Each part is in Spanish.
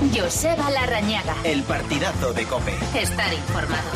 Joseba Larrañaga. El partidazo de COPE. Estar informado.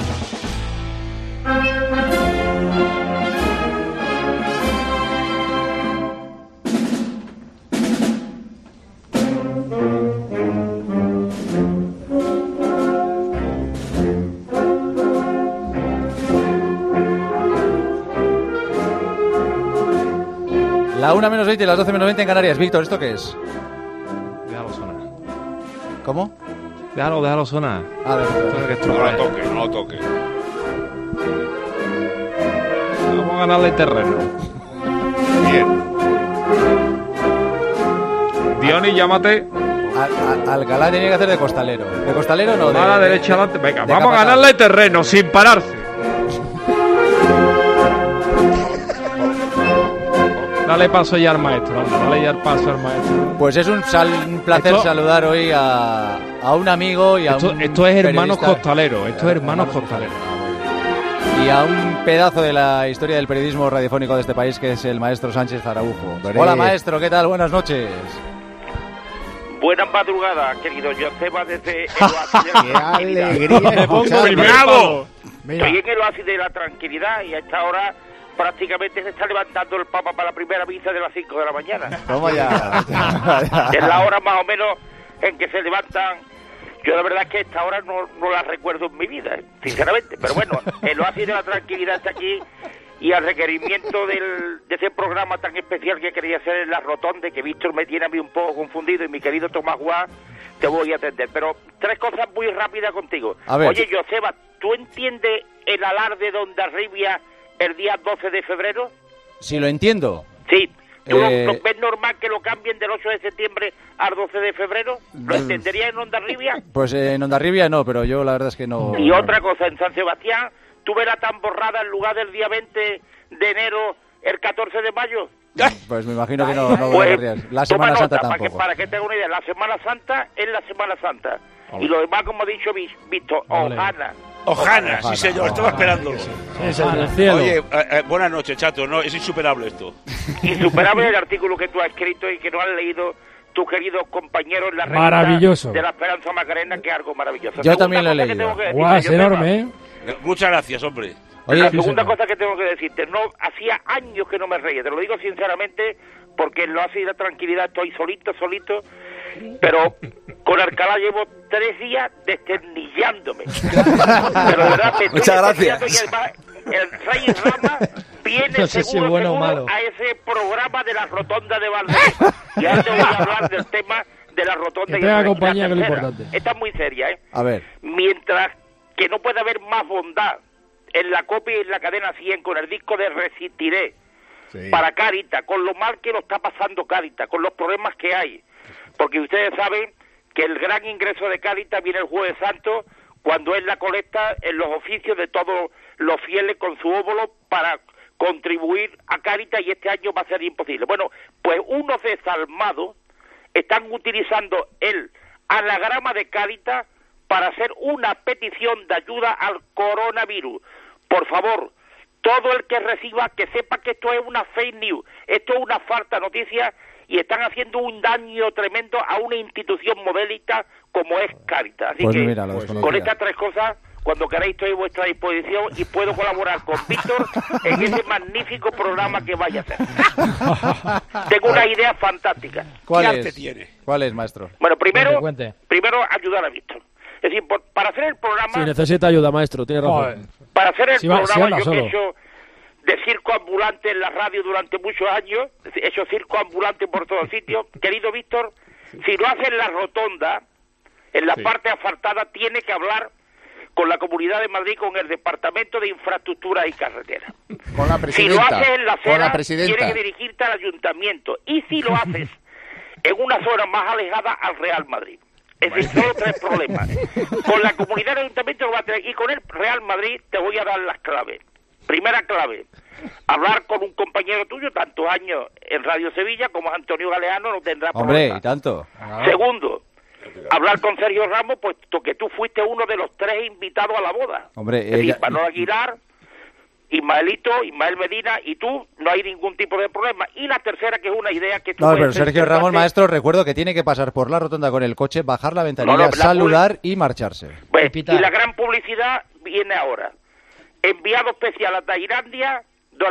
La 1 menos 20 y las 12 menos 20 en Canarias. Víctor, ¿esto qué es? Déjalo sonar. ¿Cómo? Déjalo sonar. A ver, No lo toque. Vamos a ganarle terreno. Bien. Diony, llámate. Alcalá tenía que hacer de costalero. ¿De costalero no? A la derecha adelante. Venga, de vamos a capataz. ganarle terreno sin pararse. Dale paso ya al maestro. Dale ya el paso al maestro. Pues es un placer saludar hoy a un amigo y a un Esto es hermanos periodista. costaleros. Esto es hermanos costaleros. Y a un pedazo de la historia del periodismo radiofónico de este país, que es el maestro Sánchez Araujo. Hola, maestro, ¿qué tal? Buenas noches. Buenas madrugadas, querido Joseba, desde el ¡Qué alegría! ¡Me pongo primado! Estoy en el oasis de la tranquilidad y a esta hora prácticamente se está levantando el Papa para la primera misa de las 5 de la mañana. ¿Cómo ya? Es la hora más o menos en que se levantan. Yo la verdad es que esta hora no la recuerdo en mi vida, sinceramente. Pero bueno, el oasis de la tranquilidad está aquí y al requerimiento de ese programa tan especial que quería hacer en La Rotonda, que Víctor me tiene a mí un poco confundido y mi querido Tomás Guá, te voy a atender. Pero 3 cosas muy rápidas contigo. A ver. Oye, Joseba, ¿tú entiendes el alarde de Hondarribia el día 12 de febrero? Si lo entiendo. Sí. ¿Tú lo ves normal que lo cambien del 8 de septiembre al 12 de febrero? ¿Lo entenderías en Hondarribia? Pues en Hondarribia no, pero yo la verdad es que no. Y otra cosa, en San Sebastián, ¿tú verás tan borrada en lugar del día 20 de enero el 14 de mayo? Pues me imagino que no Pues, la Semana toma Santa nota, tampoco. para que tenga una idea, la Semana Santa es la Semana Santa. Y lo demás, como ha dicho Víctor, Ojana. Ojana, sí señor, estaba esperándolo. Oye, buenas noches, chato, no, es insuperable esto. Insuperable el artículo que tú has escrito y que no han leído tus queridos compañeros en la revista Maravilloso. de la Esperanza Macarena, que es algo maravilloso. Yo también lo he Segunda cosa que leído. tengo que decirte, Guau, es Joseba, enorme, ¿eh? Muchas gracias, hombre. Oye, la sí, segunda señor. cosa que tengo que decirte, no hacía años que no me reía, te lo digo sinceramente, porque en lo así de tranquilidad estoy solito, pero con Alcalá llevo 3 días desternillándome. Pero de verdad, te estoy Muchas gracias. desternillando. Y además, el Rey Rama viene No sé si seguro, bueno o seguro malo. a ese programa de la Rotonda de Valdez. Y ahora te voy a hablar del tema de la Rotonda. Que y tenga la compañía, que es lo tercera. importante. Esta es muy seria, ¿eh? A ver. Mientras que no puede haber más bondad en la copia y en la cadena 100 con el disco de Resistiré para Cáritas, con lo mal que lo está pasando Cáritas, con los problemas que hay. Porque ustedes saben que el gran ingreso de Cáritas viene el Jueves Santo, cuando es la colecta en los oficios de todos los fieles con su óvulo para contribuir a Cáritas, y este año va a ser imposible. Bueno, pues unos desalmados están utilizando el anagrama de Cáritas para hacer una petición de ayuda al coronavirus. Por favor, todo el que reciba, que sepa que esto es una fake news, esto es una falsa noticia, y están haciendo un daño tremendo a una institución modélica como es Cáritas. Así Pues que mira, lo desconocía. con estas 3 cosas, cuando queráis estoy a vuestra disposición y puedo colaborar con Víctor en ese magnífico programa que vaya a hacer. Tengo una idea fantástica. ¿Cuál ¿Qué es? arte tiene? ¿Cuál es, maestro? Bueno, primero Cuente. ayudar a Víctor. Es decir, para hacer el programa... Sí, necesita ayuda, maestro, tiene razón. Para hacer el Si va- si programa, habla yo que solo. he hecho de circo ambulante en la radio durante muchos años, he hecho circo ambulante por todos sitios. Querido Víctor, si lo hace en la Rotonda, en la parte asfaltada, tiene que hablar con la Comunidad de Madrid, con el Departamento de Infraestructura y Carretera. Con la Si presidenta. lo haces en la Con la acera, presidenta. tienes que dirigirte al Ayuntamiento. Y si lo haces en una zona más alejada, al Real Madrid. Es decir, solo 3 problemas. Con la Comunidad de Ayuntamiento lo va a tener, y con el Real Madrid te voy a dar las claves. Primera clave, hablar con un compañero tuyo, tantos años en Radio Sevilla, como es Antonio Galeano, no tendrá Hombre, problema. y tanto. Segundo, hablar con Sergio Ramos, puesto que tú fuiste uno de los 3 invitados a la boda. Hombre, es decir, ella- Manuel Aguilar, Ismael Medina y tú, no hay ningún tipo de problema. Y la tercera, que es una idea que tú... No, pero Sergio Ramos, maestro, recuerdo que tiene que pasar por la rotonda con el coche, bajar la ventanilla, saludar y marcharse. Pues, y la gran publicidad viene ahora. Enviado especial a Tailandia,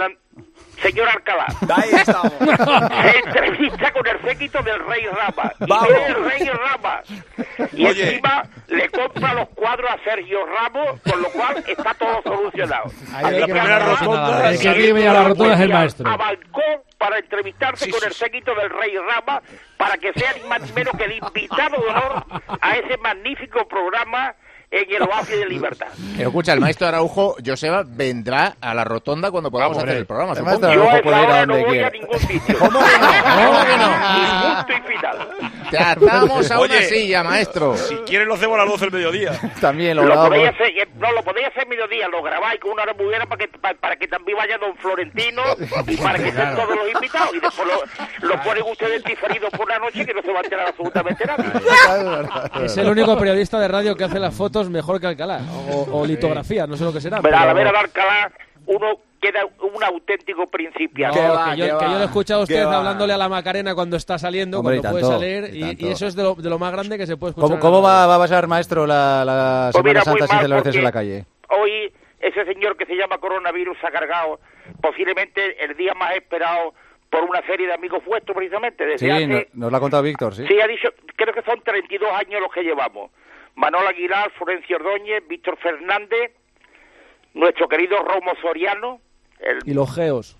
señor Alcalá. Ahí estamos. Se entrevista con el séquito del Rey Rama. Y el Rey Rama. Y encima le compra los cuadros a Sergio Ramos, con lo cual está todo solucionado. Ahí la primera rotonda. El que vive a la rotonda es el maestro. A Balcón para entrevistarse con el séquito del Rey Rama, para que sea ni más ni menos que el invitado de honor a ese magnífico programa en el Oasis de Libertad. Escucha, el maestro Araujo, Joseba, vendrá a la rotonda cuando podamos hacer el programa, El supongo. maestro Yo a Araujo puede esa ir a hora no donde voy quiera. a ningún sitio. ¿Cómo que no? ¿Cómo que no? Y punto y final. Te atamos a una Oye, silla, maestro. Si quieres lo hacemos a las 12 del mediodía. También lo Lo grabamos. podéis hacer, no, lo podéis hacer mediodía, lo grabáis con una hora muy buena para que también vaya don Florentino y para que estén todos los invitados. Y después lo ponen ustedes diferidos por la noche, que no se va a enterar absolutamente nadie. Es el único periodista de radio que hace las fotos mejor que Alcalá. O litografía, no sé lo que será. Pero a la vera de Alcalá, uno queda un auténtico principiante. No, que yo lo he escuchado a usted hablándole a la Macarena cuando está saliendo, Hombre, cuando y puede tanto, salir, y tanto. y eso es de lo más grande que se puede escuchar. ¿Cómo va a pasar, maestro, la Pues mira, Semana muy Santa sin mal, celebraciones en la porque calle? Hoy ese señor que se llama coronavirus ha cargado posiblemente el día más esperado por una serie de amigos vuestros, precisamente. Desde Sí, hace, nos lo ha contado Víctor, sí. Sí, ha dicho, creo que son 32 años los que llevamos. Manuel Aguilar, Florencio Ordóñez, Víctor Fernández, nuestro querido Romo Soriano. Y los geos.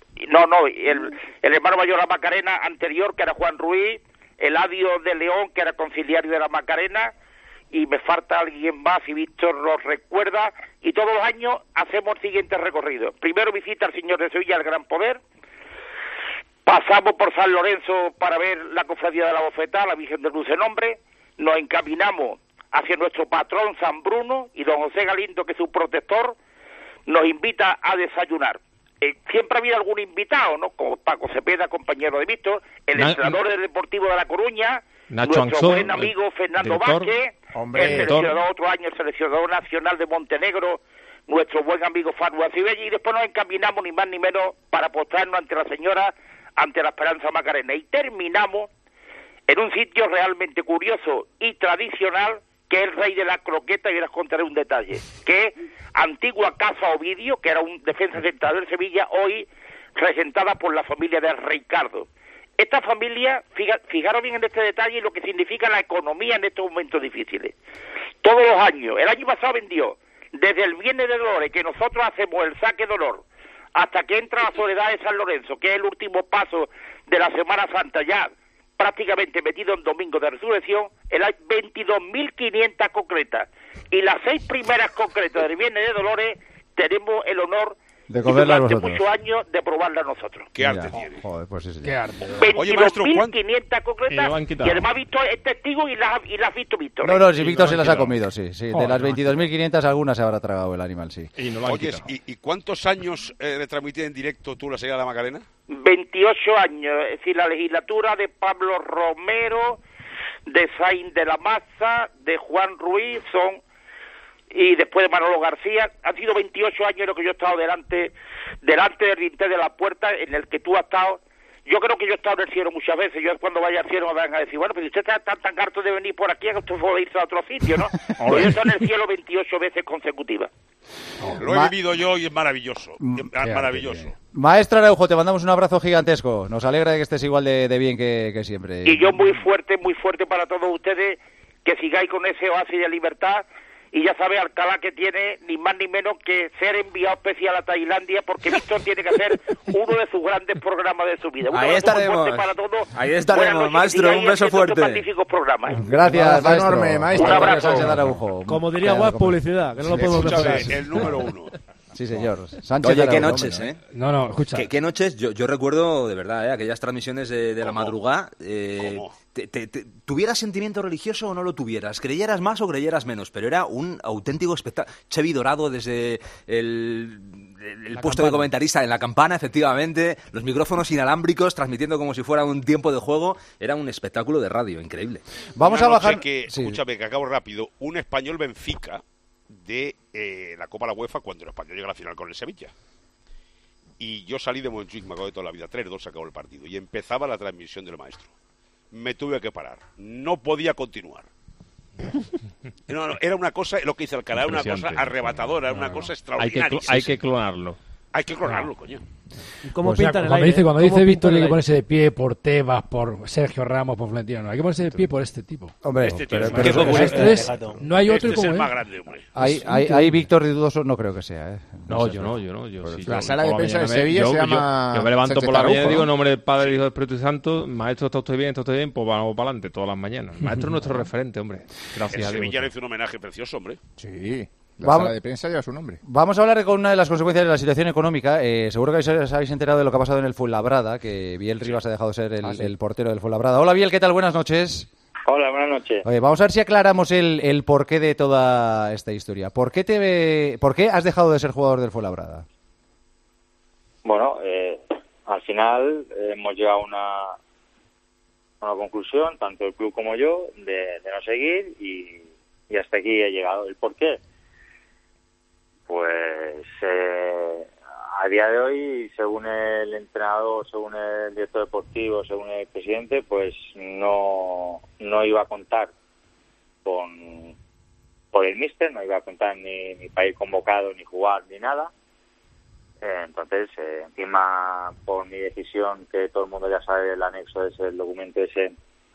El hermano mayor de la Macarena anterior, que era Juan Ruiz, Eladio de León, que era conciliario de la Macarena, y me falta alguien más, y Víctor los recuerda, y todos los años hacemos el siguiente recorrido. Primero visita al Señor de Sevilla, el Gran Poder, pasamos por San Lorenzo para ver la Cofradía de la Bofetá, la Virgen del Dulce Nombre, nos encaminamos hacia nuestro patrón San Bruno, y don José Galindo, que es su protector, nos invita a desayunar. Siempre ha habido algún invitado, ¿no? Como Paco Cepeda, compañero de Víctor, el entrenador del Deportivo de La Coruña, Nacho nuestro Anzón, buen amigo Fernando director. Vázquez, Hombre, el seleccionador, otro año el seleccionador nacional de Montenegro, nuestro buen amigo Farua Cibelli, y después nos encaminamos ni más ni menos para postrarnos ante la señora, ante la Esperanza Macarena, y terminamos en un sitio realmente curioso y tradicional, que es el rey de la croqueta, y les contaré un detalle, que es antigua Casa Ovidio, que era un defensa central de Sevilla, hoy regentada por la familia de Ricardo. Esta familia, fijaros bien en este detalle y lo que significa la economía en estos momentos difíciles. Todos los años, el año pasado vendió, desde el Viernes de Dolores, que nosotros hacemos el saque de honor, hasta que entra la soledad de San Lorenzo, que es el último paso de la Semana Santa, ya prácticamente metido en Domingo de Resurrección, hay 22.500 concretas. Y las 6 primeras concretas del Viernes de Dolores tenemos el honor De comerlas durante vosotros. muchos años de probarla nosotros. Qué arte Mira, tiene. Joder, pues sí, señor. Qué arte. Oye, maestro, 22.500 Y concretas, lo han y quitado. además Víctor es testigo y las has visto, Víctor. No, si Y Víctor no se lo han las ha quitado. comido, sí. De Joder, las no, 22.500 algunas se habrá tragado el animal, sí. Y no lo han Oye, quitado. ¿y cuántos años retransmití en directo tú la serie de la Macarena? 28 años, es decir, la legislatura de Pablo Romero, de Saín de la Maza, de Juan Ruiz, y después de Manolo García, han sido 28 años en los que yo he estado delante del dintel de la puerta, en el que tú has estado. Yo creo que yo he estado en el cielo muchas veces. Yo cuando vaya al cielo me van a decir, bueno, pero usted está tan harto de venir por aquí, que usted puede irse a otro sitio, ¿no? Pues yo he estado en el cielo 28 veces consecutivas. Lo he vivido yo y es maravilloso. Es maravilloso. Maestra Araujo, te mandamos un abrazo gigantesco. Nos alegra de que estés igual de bien que siempre. Y yo muy fuerte para todos ustedes, que sigáis con ese oasis de libertad. Y ya sabe Alcalá que tiene ni más ni menos que ser enviado especial a Tailandia, porque Víctor tiene que hacer uno de sus grandes programas de su vida. Un Ahí abrazo muy estaremos. fuerte para todos. Ahí estaremos, Buenas noches, maestro, que sigáis un beso haciendo fuerte. estos magníficos programas. Gracias, Un abrazo maestro. enorme, maestro. Un abrazo. Sánchez Araujo. Como diría Guas, publicidad, que no lo podemos mejorar. Escúchame, el número 1. Sí, señor. Sánchez Oye, qué Araujo, noches, hombre, ¿eh? No, escucha. ¿Qué noches? Yo recuerdo, de verdad, aquellas transmisiones de la ¿Cómo? madrugada. ¿Cómo? ¿Tuvieras sentimiento religioso o no lo tuvieras? ¿Creyeras más o creyeras menos? Pero era un auténtico espectáculo. Chevy Dorado desde el puesto de comentarista en la campana, efectivamente. Los micrófonos inalámbricos transmitiendo como si fuera un tiempo de juego. Era un espectáculo de radio, increíble. Vamos Una a bajar. noche que, Sí. escúchame, que acabo rápido. Un Español Benfica de la Copa la UEFA cuando el Español llega a la final con el Sevilla. Y yo salí de Montjuic, me acabo de toda la vida, 3-2 se acabó el partido, y empezaba la transmisión del maestro. Me tuve que parar, no podía continuar. No, era una cosa, lo que hizo Alcalá, era una cosa arrebatadora, era una cosa extraordinaria. Hay que clonarlo. Hay que clonarlo, coño. ¿Cómo pintan el cuando aire? Cuando dice Víctor, hay que ponerse de pie por Tebas, por Sergio Ramos, por Florentino. No, hay que ponerse de pie por este tipo. Hombre, Este tío pero qué populista. No hay otro Este es como el él. más grande, hombre. Hay Víctor de dudoso, no creo que sea. No, yo no. Yo, sí, La yo, sala de por la prensa de mañana Sevilla se llama Yo me levanto Sánchez por la mañana y Araujo, digo, ¿no? en nombre del Padre, del Hijo y del Espíritu Santo, maestro, está usted bien, pues vamos para adelante todas las mañanas. El maestro es nuestro referente, hombre. Gracias a Dios. Sevilla le hizo un homenaje precioso, hombre. Sí, la Vamos- sala de prensa lleva su nombre. Vamos a hablar con una de las consecuencias de la situación económica. Seguro que os habéis enterado de lo que ha pasado en el Fuenlabrada, que Biel Rivas ha dejado de ser el portero del Fuenlabrada. Hola Biel, ¿qué tal? Buenas noches. Hola, buenas noches. Oye, vamos a ver si aclaramos el porqué de toda esta historia. ¿Por qué has dejado de ser jugador del Fuenlabrada? Bueno, al final hemos llegado a una conclusión, tanto el club como yo, de no seguir y hasta aquí he llegado. ¿El por qué? Pues a día de hoy, según el entrenador, según el director deportivo, según el presidente, pues no iba a contar por el míster, no iba a contar ni para ir convocado, ni jugar, ni nada. Entonces, encima, por mi decisión, que todo el mundo ya sabe, el anexo es el documento ese,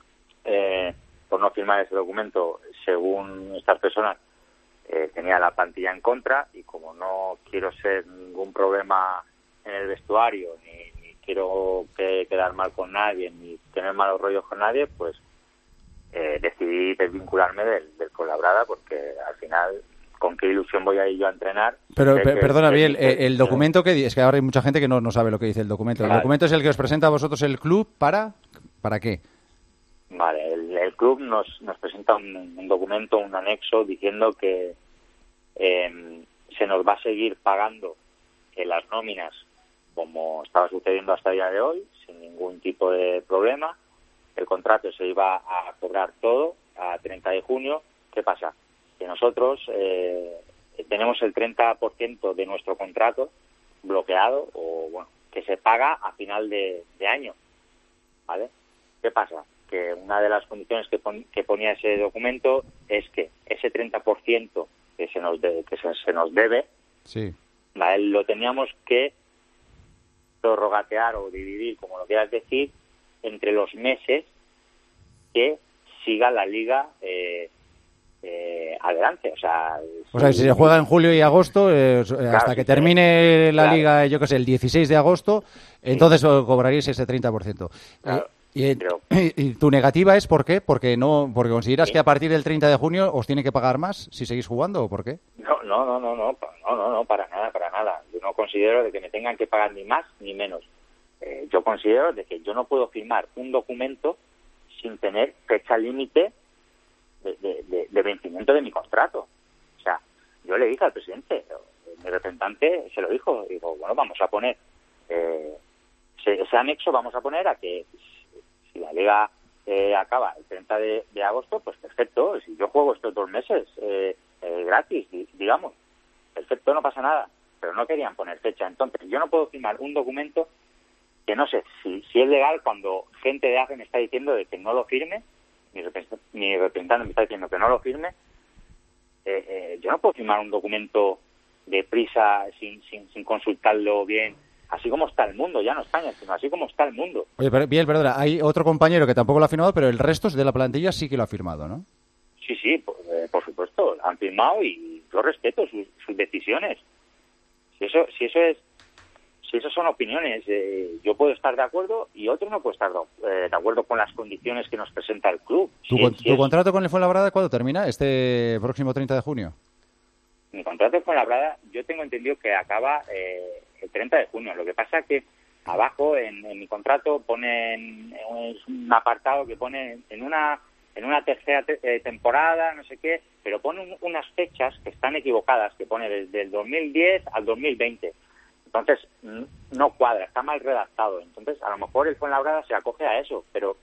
por no firmar ese documento, según estas personas, tenía la plantilla en contra, y como no quiero ser ningún problema en el vestuario, ni quiero quedar mal con nadie, ni tener malos rollos con nadie, pues decidí desvincularme del Fuenlabrada, porque al final, ¿con qué ilusión voy a ir yo a entrenar? Pero perdona, Biel, el documento es que ahora hay mucha gente que no sabe lo que dice el documento. Vale. El documento es el que os presenta a vosotros el club ¿para qué? Vale, el club nos presenta un documento, un anexo, diciendo que se nos va a seguir pagando las nóminas como estaba sucediendo hasta el día de hoy, sin ningún tipo de problema. El contrato se iba a cobrar todo a 30 de junio. ¿Qué pasa? Que nosotros tenemos el 30% de nuestro contrato bloqueado, o bueno, que se paga a final de año, ¿vale? ¿Qué pasa? Que una de las condiciones que ponía ese documento es que ese 30% que se nos debe, Sí. ¿vale? Lo teníamos que prorrogatear o dividir, como lo quieras decir, entre los meses que siga la liga adelante. O sea, Si se juega en julio y agosto, hasta que termine la liga, yo qué sé, el 16 de agosto, entonces cobraréis ese 30%. Claro. ¿Y tu negativa es por qué? Porque consideras que a partir del 30 de junio os tiene que pagar más si seguís jugando, ¿o por qué? No, para nada. Yo no considero de que me tengan que pagar ni más ni menos. Yo considero de que yo no puedo firmar un documento sin tener fecha límite de vencimiento de mi contrato. O sea, yo le dije al presidente, mi representante se lo dijo, digo, bueno, vamos a poner ese anexo, vamos a poner a que si la liga acaba el 30 de agosto, pues perfecto. Si yo juego estos 2 meses gratis, digamos, perfecto, no pasa nada. Pero no querían poner fecha. Entonces, yo no puedo firmar un documento que no sé si es legal cuando gente de AFE me está diciendo de que no lo firme, mi representante me está diciendo que no lo firme. Yo no puedo firmar un documento de prisa sin consultarlo bien, así como está el mundo, ya no España, sino así como está el mundo. Oye, Biel, perdona, hay otro compañero que tampoco lo ha firmado, pero el resto de la plantilla sí que lo ha firmado, ¿no? Sí, por supuesto, han firmado y yo respeto sus decisiones. Si eso son opiniones, yo puedo estar de acuerdo y otro no puede estar de acuerdo con las condiciones que nos presenta el club. ¿Tu contrato con el Fuenlabrada cuándo termina? ¿Este próximo 30 de junio? Mi contrato con Fuenlabrada, yo tengo entendido que acaba el 30 de junio. Lo que pasa es que abajo en mi contrato ponen un apartado que pone en una tercera temporada, no sé qué, pero pone unas fechas que están equivocadas, que pone desde el 2010 al 2020. Entonces, no cuadra, está mal redactado. Entonces, a lo mejor el Fuenlabrada se acoge a eso, pero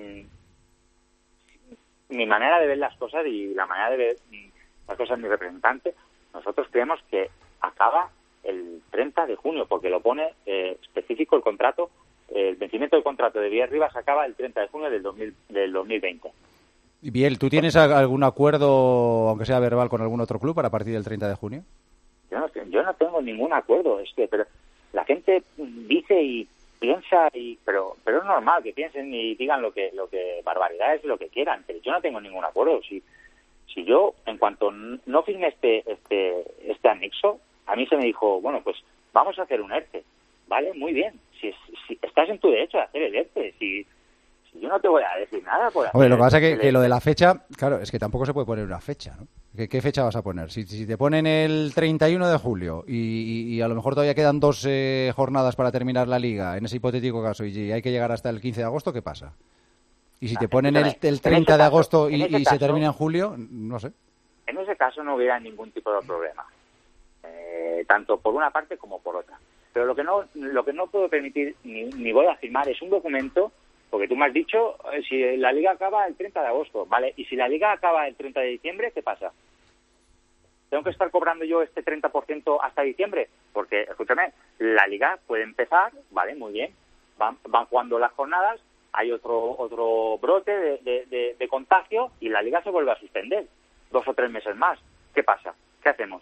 mi manera de ver las cosas y la manera de ver las cosas de mi representante, nosotros creemos que acaba el 30 de junio, porque lo pone específico el contrato. El vencimiento del contrato de Biel Rivas acaba el 30 de junio del 2020. Y Biel, ¿tú tienes algún acuerdo, aunque sea verbal, con algún otro club para partir del 30 de junio? Yo no tengo ningún acuerdo, pero la gente dice y piensa, pero es normal que piensen y digan lo que barbaridades, lo que quieran, pero yo no tengo ningún acuerdo. Si yo, en cuanto no firme este anexo, a mí se me dijo, bueno, pues vamos a hacer un ERTE, ¿vale? Muy bien, si estás en tu derecho de hacer el ERTE, si yo no te voy a decir nada por hacer. Hombre, lo que pasa es que lo de la fecha, claro, es que tampoco se puede poner una fecha, ¿no? ¿Qué fecha vas a poner? Si te ponen el 31 de julio y a lo mejor todavía quedan 2 jornadas para terminar la Liga, en ese hipotético caso, y hay que llegar hasta el 15 de agosto, ¿qué pasa? Y si te ponen el 30 de agosto y se termina en julio, no sé. En ese caso no hubiera ningún tipo de problema, tanto por una parte como por otra. Pero lo que no puedo permitir ni voy a firmar es un documento, porque tú me has dicho, si la Liga acaba el 30 de agosto, ¿vale? Y si la Liga acaba el 30 de diciembre, ¿qué pasa? ¿Tengo que estar cobrando yo este 30% hasta diciembre? Porque, escúchame, la Liga puede empezar, ¿vale? Muy bien, van jugando las jornadas, hay otro brote de contagio y la Liga se vuelve a suspender 2 o 3 meses más. ¿Qué pasa? ¿Qué hacemos?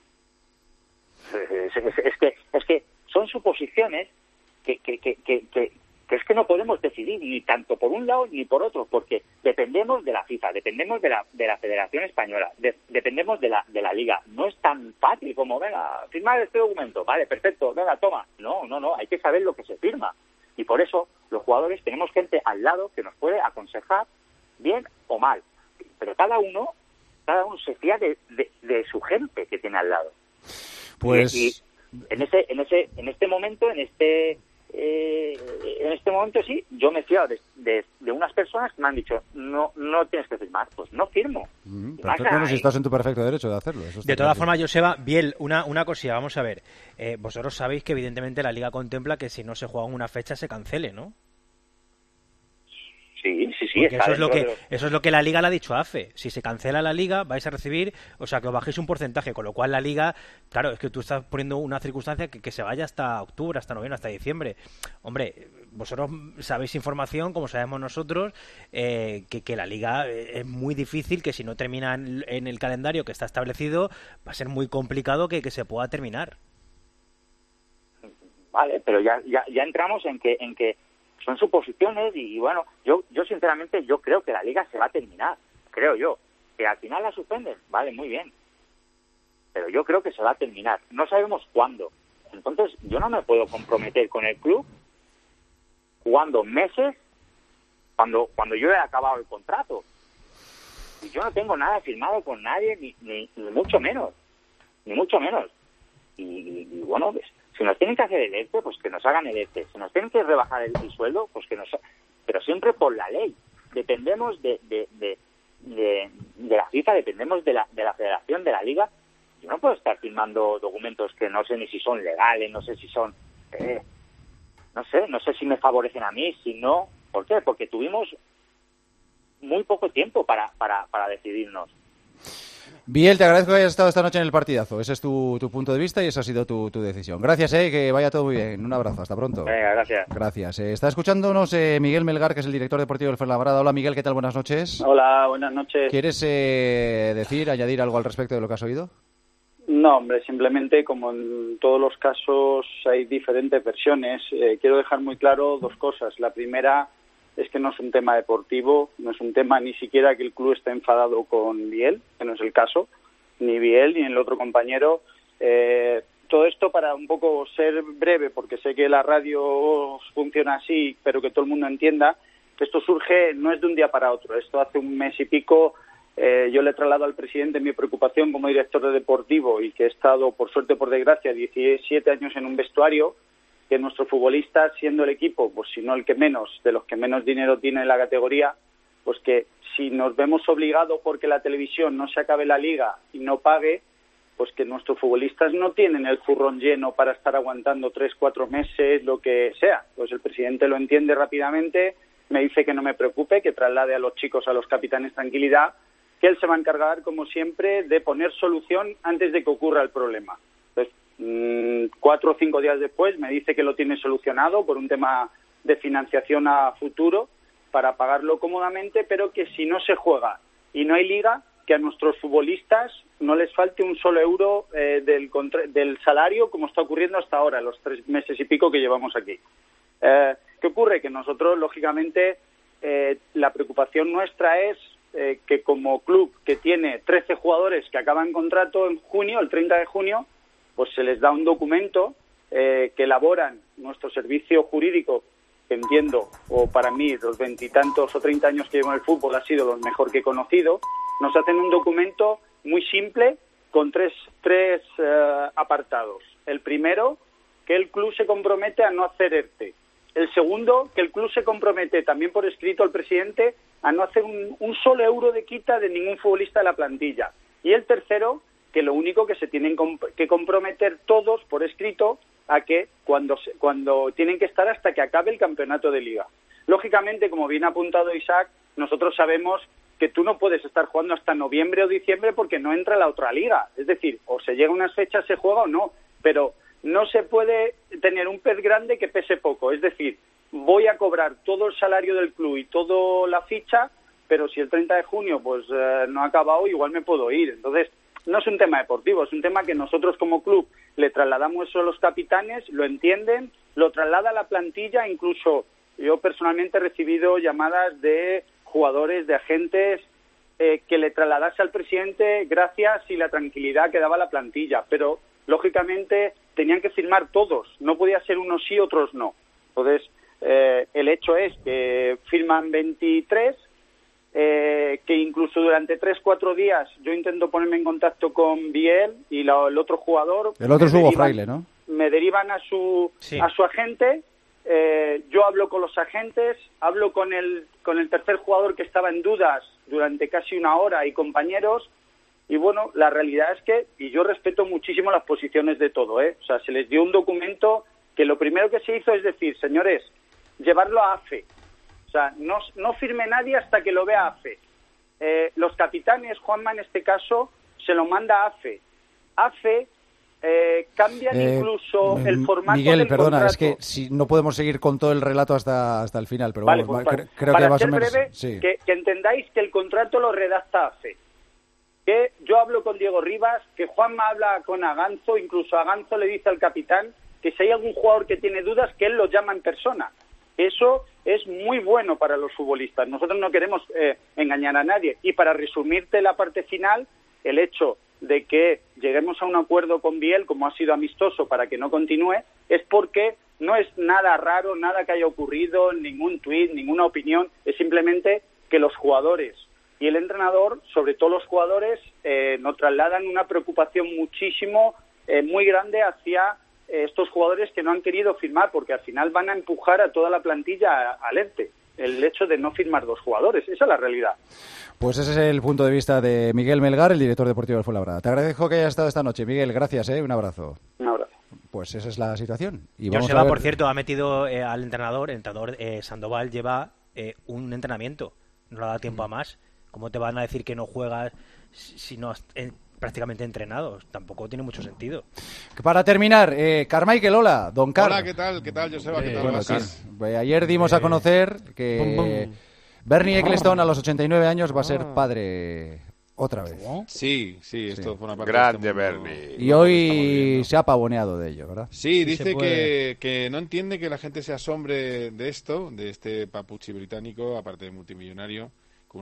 Es que son suposiciones que es que no podemos decidir ni tanto por un lado ni por otro, porque dependemos de la FIFA, dependemos de la Federación Española, dependemos de la Liga. No es tan fácil como, venga, firmar este documento, vale, perfecto, venga, toma. No, hay que saber lo que se firma. Y por eso los jugadores tenemos gente al lado que nos puede aconsejar bien o mal. Pero cada uno se fía de su gente que tiene al lado. Pues y en este momento sí, yo me fío de unas personas que me han dicho no tienes que firmar, pues no firmo. Perfecto, si estás en tu perfecto derecho de hacerlo. De todas formas, Joseba, Biel, una cosilla, vamos a ver. Vosotros sabéis que evidentemente la Liga contempla que si no se juega en una fecha se cancele, ¿no? Sí. Eso es lo que la Liga le ha dicho a AFE. Si se cancela la Liga, vais a recibir, o sea, que os bajéis un porcentaje, con lo cual la Liga, claro, es que tú estás poniendo una circunstancia que se vaya hasta octubre, hasta noviembre, hasta diciembre. Hombre, vosotros sabéis información, como sabemos nosotros, que la Liga es muy difícil, que si no termina en el calendario que está establecido, va a ser muy complicado que se pueda terminar. Vale, pero ya entramos en que son suposiciones y bueno, yo sinceramente yo creo que la Liga se va a terminar, creo yo. Que al final la suspenden, vale, muy bien. Pero yo creo que se va a terminar. No sabemos cuándo. Entonces yo no me puedo comprometer con el club jugando meses cuando yo he acabado el contrato. Y yo no tengo nada firmado con nadie, ni mucho menos. Ni mucho menos. Y bueno, pues, si nos tienen que hacer el ERTE, pues que nos hagan el ERTE. Si nos tienen que rebajar el sueldo, pues que nos... Pero siempre por la ley. Dependemos de la FIFA, dependemos de la Federación, de la Liga. Yo no puedo estar firmando documentos que no sé ni si son legales, no sé si son... no sé si me favorecen a mí, si no... ¿Por qué? Porque tuvimos muy poco tiempo para decidirnos. Biel, te agradezco que hayas estado esta noche en el partidazo. Ese es tu punto de vista y esa ha sido tu decisión. Gracias, que vaya todo muy bien. Un abrazo, hasta pronto. Gracias. Gracias. Está escuchándonos Miguel Melgar, que es el director deportivo del Fuenlabrada. Hola, Miguel, ¿qué tal? Buenas noches. Hola, buenas noches. ¿Quieres añadir algo al respecto de lo que has oído? No, hombre, simplemente como en todos los casos hay diferentes versiones, quiero dejar muy claro 2 cosas. La primera es que no es un tema deportivo, no es un tema ni siquiera que el club esté enfadado con Biel, que no es el caso, ni Biel ni el otro compañero. Todo esto para un poco ser breve, porque sé que la radio funciona así, pero que todo el mundo entienda que esto surge, no es de un día para otro. Esto hace un mes y pico yo le he trasladado al presidente mi preocupación como director de deportivo y que he estado, por suerte por desgracia, 17 años en un vestuario, que nuestros futbolistas, siendo el equipo, pues si no el que menos, de los que menos dinero tiene en la categoría, pues que si nos vemos obligados porque la televisión no se acabe la liga y no pague, pues que nuestros futbolistas no tienen el zurrón lleno para estar aguantando 3-4 meses, lo que sea. Pues el presidente lo entiende rápidamente, me dice que no me preocupe, que traslade a los chicos, a los capitanes, tranquilidad, que él se va a encargar, como siempre, de poner solución antes de que ocurra el problema. Entonces, 4 o 5 días después me dice que lo tiene solucionado por un tema de financiación a futuro para pagarlo cómodamente, pero que si no se juega y no hay liga, que a nuestros futbolistas no les falte un solo euro del salario, como está ocurriendo hasta ahora, los 3 meses y pico que llevamos aquí. ¿Qué ocurre? Que nosotros, lógicamente, la preocupación nuestra es que como club que tiene 13 jugadores que acaban contrato en junio, el 30 de junio, pues se les da un documento que elaboran nuestro servicio jurídico, que entiendo, o para mí, los 20 y tantos o 30 años que llevo en el fútbol, ha sido lo mejor que he conocido. Nos hacen un documento muy simple con tres apartados. El primero, que el club se compromete a no hacer ERTE. El segundo, que el club se compromete, también por escrito al presidente, a no hacer un solo euro de quita de ningún futbolista de la plantilla. Y el tercero, que lo único que se tienen que comprometer todos por escrito a que cuando tienen que estar hasta que acabe el campeonato de liga. Lógicamente, como bien ha apuntado Isaac, nosotros sabemos que tú no puedes estar jugando hasta noviembre o diciembre porque no entra la otra liga. Es decir, o se llega a unas fechas, se juega o no, pero no se puede tener un pez grande que pese poco. Es decir, voy a cobrar todo el salario del club y toda la ficha, pero si el 30 de junio pues no ha acabado, igual me puedo ir. Entonces, no es un tema deportivo, es un tema que nosotros como club le trasladamos eso a los capitanes, lo entienden, lo traslada a la plantilla. Incluso yo personalmente he recibido llamadas de jugadores, de agentes, que le trasladase al presidente gracias y la tranquilidad que daba la plantilla, pero lógicamente tenían que firmar todos, no podía ser unos sí, otros no. Entonces, el hecho es que firman 23, que incluso durante 3-4 días yo intento ponerme en contacto con Biel y el otro jugador. El otro es Hugo Fraile, ¿no? Me derivan a su agente. Yo hablo con los agentes, hablo con el tercer jugador que estaba en dudas durante casi una hora y compañeros, y bueno, la realidad es que, y yo respeto muchísimo las posiciones de todo, o sea, se les dio un documento que lo primero que se hizo es decir, señores, llevarlo a AFE, o sea, no firme nadie hasta que lo vea AFE. Los capitanes, Juanma en este caso, se lo manda a AFE. AFE cambian incluso el formato Miguel, del perdona, contrato. es que si no podemos seguir con todo el relato hasta el final, pero vale, vamos, pues, creo para que más ser o menos breve, sí. que entendáis que el contrato lo redacta AFE. Que yo hablo con Diego Rivas, que Juanma habla con Aganzo, incluso Aganzo le dice al capitán que si hay algún jugador que tiene dudas, que él lo llama en persona. Eso es muy bueno para los futbolistas. Nosotros no queremos engañar a nadie. Y para resumirte la parte final, el hecho de que lleguemos a un acuerdo con Biel, como ha sido amistoso, para que no continúe, es porque no es nada raro, nada que haya ocurrido, ningún tuit, ninguna opinión, es simplemente que los jugadores y el entrenador, sobre todo los jugadores, nos trasladan una preocupación muy grande hacia estos jugadores que no han querido firmar, porque al final van a empujar a toda la plantilla al ERTE, el hecho de no firmar 2 jugadores. Esa es la realidad. Pues ese es el punto de vista de Miguel Melgar, el director deportivo del Fuenlabrada. Te agradezco que hayas estado esta noche, Miguel. Gracias, un abrazo. Un abrazo. Pues esa es la situación. Y Joseba, por cierto, ha metido al entrenador. El entrenador Sandoval lleva un entrenamiento. No le ha dado tiempo a más. ¿Cómo te van a decir que no juegas si no has prácticamente entrenado? Tampoco tiene mucho sentido. Para terminar, Carmichael, hola, don Car. Hola, ¿qué tal, Joseba? ¿Qué tal? Bueno, ayer dimos a conocer que Bernie Ecclestone a los 89 años va a ser padre otra vez. Sí, esto fue una parte grande Bernie. Y hoy se ha pavoneado de ello, ¿verdad? Sí, dice que no entiende que la gente se asombre de esto, de este papuchi británico, aparte de multimillonario, con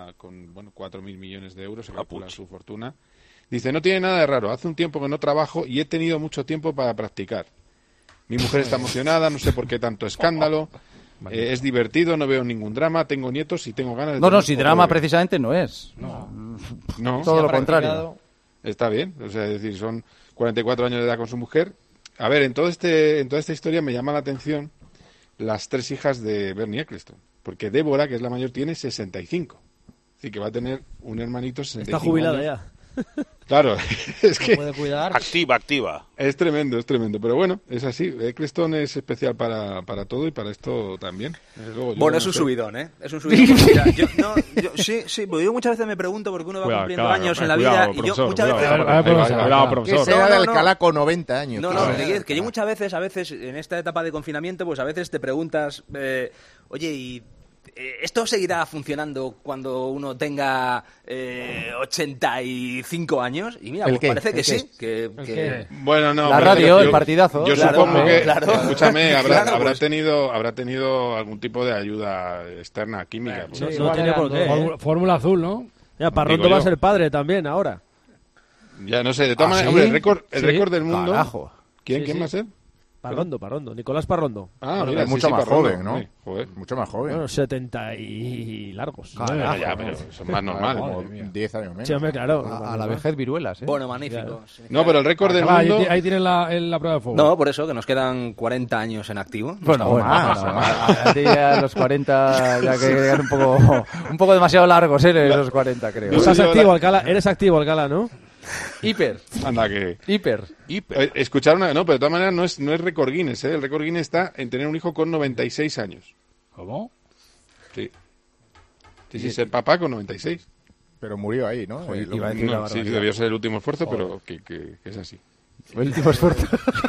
4.000 millones de euros, se calcula su fortuna. Dice, no tiene nada de raro, hace un tiempo que no trabajo y he tenido mucho tiempo para practicar. Mi mujer está emocionada, no sé por qué tanto escándalo. Es divertido, no veo ningún drama, tengo nietos y tengo ganas de... No, si drama precisamente no es. No. Todo lo contrario. Está bien, o sea, es decir, son 44 años de edad con su mujer. A ver, en toda esta historia me llama la atención las 3 hijas de Bernie Ecclestone, porque Débora, que es la mayor, tiene 65. Así que va a tener un hermanito 65 Está jubilada años. ya. Claro, es que... puede cuidar. Activa. Es tremendo. Pero bueno, es así. Eccleston es especial para todo y para esto también. Luego, bueno, es un subidón, ¿eh? Es un subidón. Mira, sí, porque yo muchas veces me pregunto por qué uno va cumpliendo años en la vida y yo muchas veces... Cuidado, profesor. Que sea de Alcalá con 90 años. No, que yo muchas veces, en esta etapa de confinamiento, pues a veces te preguntas, oye, y... ¿esto seguirá funcionando cuando uno tenga 85 años? Y mira, pues parece que sí. Bueno, no. La radio, el partidazo. Yo supongo que, escúchame, habrá tenido algún tipo de ayuda externa, química. No tiene por qué. Fórmula azul, ¿no? Ya, Parrondo va a ser padre también ahora. Ya, no sé, de todas maneras, hombre, el récord del mundo... Carajo. ¿Quién va a ser? Parrondo, Nicolás Parrondo. Ah, mira, mucho más joven, ¿no? Joder. Mucho más joven. Bueno, 70 y largos. Carajo, ya, pero son más normales. Como 10 años menos. Sí, hombre, claro. A la vejez viruelas, ¿eh? Bueno, magnífico. Claro. No, pero el récord del mundo... Ahí tienen la prueba de fuego. No, por eso, que nos quedan 40 años en activo. Bueno, a ti ya los 40 ya que quedan un poco demasiado largos, los 40, creo. Eres activo, Alcalá, ¿no? Hiper. Anda que... Hiper. Escuchar no, pero de todas maneras no es récord Guinness, ¿eh? El récord Guinness está en tener un hijo con 96 años. ¿Cómo? Sí, ser papá con 96. Pero murió ahí, ¿no? Sí, debió ser el último esfuerzo, pero que es así. El último esfuerzo.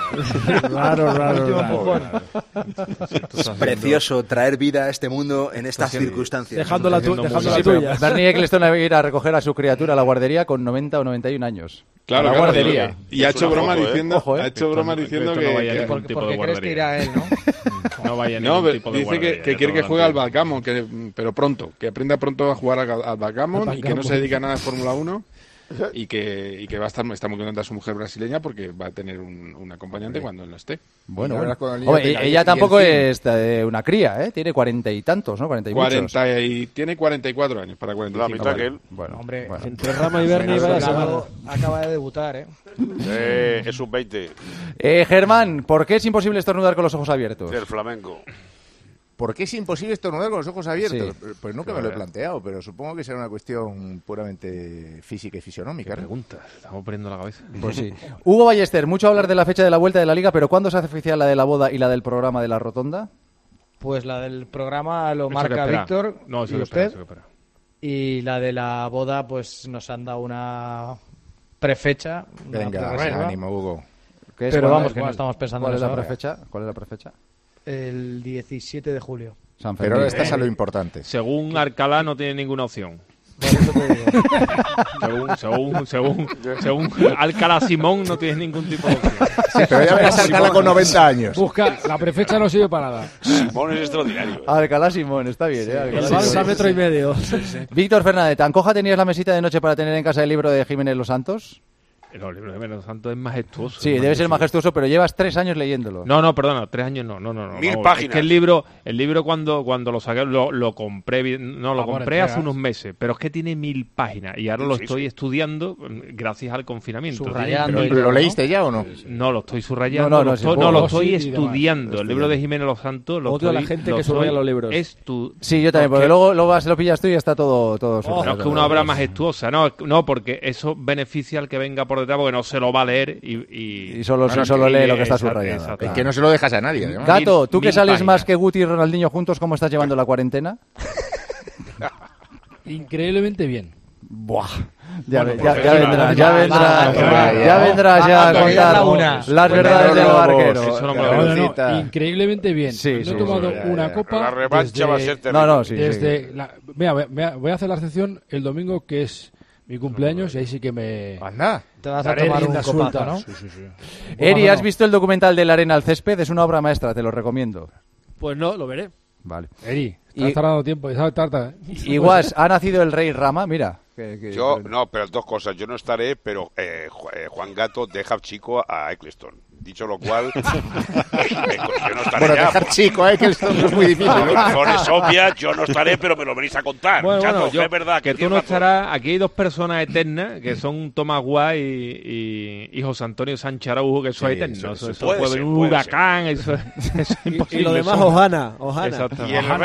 Raro. Es precioso traer vida a este mundo en estas circunstancias. Dejando la tuya. Bernie Eccleston va a ir a recoger a su criatura a la guardería con 90 o 91 años. Claro, la guardería. Y ha hecho broma diciendo, Ojo, ha hecho broma diciendo que... No vaya ningún tipo de crees que irá él, ¿no? No vaya ningún tipo de dice guardería, que quiere que juegue al backgammon, pero pronto, que aprenda pronto a jugar al backgammon y que no se dedica a nada de Fórmula 1 y que va a está muy contenta su mujer brasileña porque va a tener un acompañante cuando él no esté. Bueno. Hombre, ella tampoco es una cría, ¿eh? Tiene 40 y tantos, ¿no? 40 y muchos. Tiene 44 años para 45. La mitad que él. Bueno, hombre, entre Rama y Bernie acaba de debutar, Es un 20. Germán, ¿por qué es imposible estornudar con los ojos abiertos? Del flamenco. ¿Por qué es imposible estornudar con los ojos abiertos? Sí. Pues nunca me lo he planteado, pero supongo que será una cuestión puramente física y fisionómica. Pregunta, estamos poniendo la cabeza. Pues sí. Hugo Ballester, mucho hablar de la fecha de la vuelta de la Liga, pero ¿cuándo se hace oficial la de la boda y la del programa de la Rotonda? Pues la del programa lo marca Víctor y usted. Y la de la boda, pues nos han dado una prefecha. Venga, ánimo, Hugo. Pero vamos, que no estamos pensando en eso. ¿Cuál es la prefecha? El 17 de julio. Pero ahora estás a lo importante. Según Alcalá no tiene ninguna opción. según Alcalá Simón no tiene ningún tipo de opción. Sí, pero ya verás Alcalá con 90 años. Busca, la prefecha no sirve para nada. Simón es extraordinario. Alcalá Simón, está bien, El vals a metro y medio. Víctor Fernández, ¿tan coja tenías la mesita de noche para tener en casa el libro de Jiménez Los Santos? No, el libro de Jiménez Los Santos es majestuoso. Sí, debe ser majestuoso, pero llevas 3 años leyéndolo. No, perdona, 3 años no. 1000 páginas. Es que el libro cuando lo saqué, lo compré, lo compré hace unos meses, pero es que tiene 1000 páginas y ahora lo estoy estudiando gracias al confinamiento. ¿Pero lo leíste ya o no? No, lo estoy subrayando, lo estoy estudiando. El libro de Jiménez Los Santos Odio a la gente que subraya los libros. Sí, yo también, porque luego vas, lo pillas tú y está todo subrayado. No, es que una obra majestuosa, no, porque eso beneficia al que venga por detrás, porque no se lo va a leer y solo lee lo que está subrayado. Es que no se lo dejas a nadie, además. Gato, tú que sales más que Guti y Ronaldinho juntos, ¿cómo estás llevando la cuarentena? Increíblemente bien. Buah. Ya vendrás ya a contar las verdades del barquero. Increíblemente bien. Sí, no he tomado una copa. La revancha va a ser terrible. Mira, voy a hacer la excepción el domingo, que es mi cumpleaños, y ahí sí que me... Anda. Te vas a tomar un copazo, ¿no? Sí. Eri, ¿has visto el documental de La arena al césped? Es una obra maestra, te lo recomiendo. Pues no, lo veré. Vale. Eri, estás tardando tiempo. Igual, ha nacido el rey Rama, mira. No, pero dos cosas. Yo no estaré, pero Juan Gato deja chico a Eccleston. Dicho lo cual, yo no estaré. Bueno, ya, dejar chico, que esto no es muy difícil. Por razones obvias, yo no estaré, pero me lo venís a contar. Bueno, Chato, es verdad que tú no estarás. Aquí hay dos personas eternas, que son Tomás Guay y José Antonio Sánchez Araujo, que eso es eterno. Eso puede ser un huracán, eso es imposible. Y lo demás, Ojana. Y el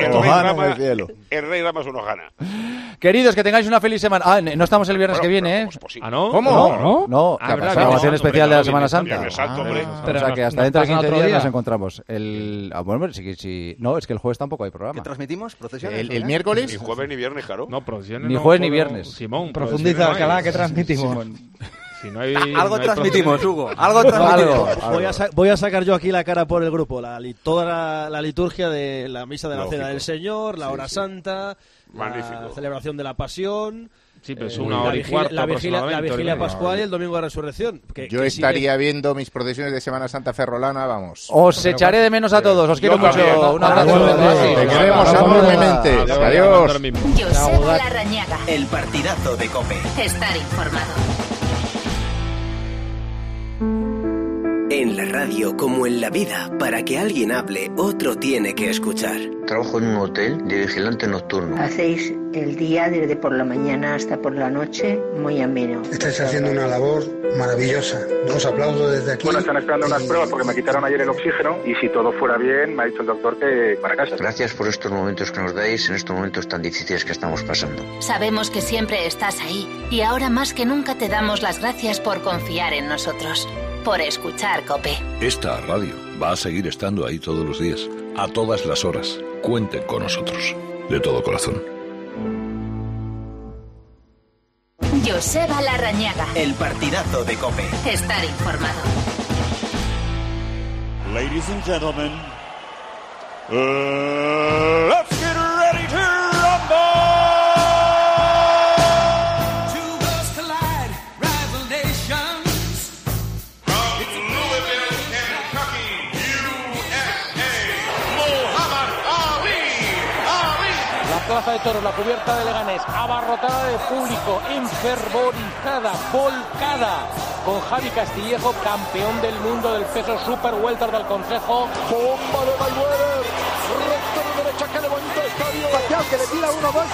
Rey Rama es un Ojana. Queridos, que tengáis una feliz semana. Ah, no estamos el viernes que viene, ¿eh? ¿Ah, no? ¿Cómo? No, grabación especial de la Semana Santa. Hombre. O sea que hasta dentro de 15 días nos encontramos. Bueno, no, es que el jueves tampoco hay programa. ¿Qué transmitimos? ¿Procesiones? ¿El miércoles? Ni jueves ni viernes, claro. No, procesiones ni no jueves ni puedo... viernes. Simón, profundiza, Alcalá, ¿qué transmitimos? Si no hay, algo no hay transmitimos, Hugo. Algo transmitimos. Voy a sacar yo aquí la cara por el grupo. Toda la liturgia de la misa de la Cena del Señor, la hora santa, la celebración de la Pasión. Sí, pero es una hora y cuarto la vigilia pascual y el domingo de resurrección. Yo estaría viendo mis procesiones de Semana Santa ferrolana, vamos. Os echaré de menos a todos, os quiero mucho. Un abrazo. Te queremos enormemente. Adiós. Joseba Larrañaga. El partidazo de COPE. Estar informado. En la radio, como en la vida, para que alguien hable, otro tiene que escuchar. Trabajo en un hotel de vigilante nocturno. Hacéis el día desde por la mañana hasta por la noche muy ameno. Estáis haciendo una labor maravillosa. Os aplaudo desde aquí. Bueno, están esperando unas pruebas porque me quitaron ayer el oxígeno y si todo fuera bien, me ha dicho el doctor que para casa. Gracias por estos momentos que nos dais en estos momentos tan difíciles que estamos pasando. Sabemos que siempre estás ahí y ahora más que nunca te damos las gracias por confiar en nosotros. Por escuchar COPE. Esta radio va a seguir estando ahí todos los días, a todas las horas. Cuenten con nosotros, de todo corazón. Joseba Larrañaga. El partidazo de COPE. Estar informado. Ladies and gentlemen, let's get ready to rumble! Plaza de Toros, la cubierta de Leganés, abarrotada de público, enfervorizada, volcada, con Javi Castillejo, campeón del mundo del peso super welter del Consejo. Bomba de Mayweather, recto de derecha, que levanta el estadio, Pacquiao, que le tira uno, dos.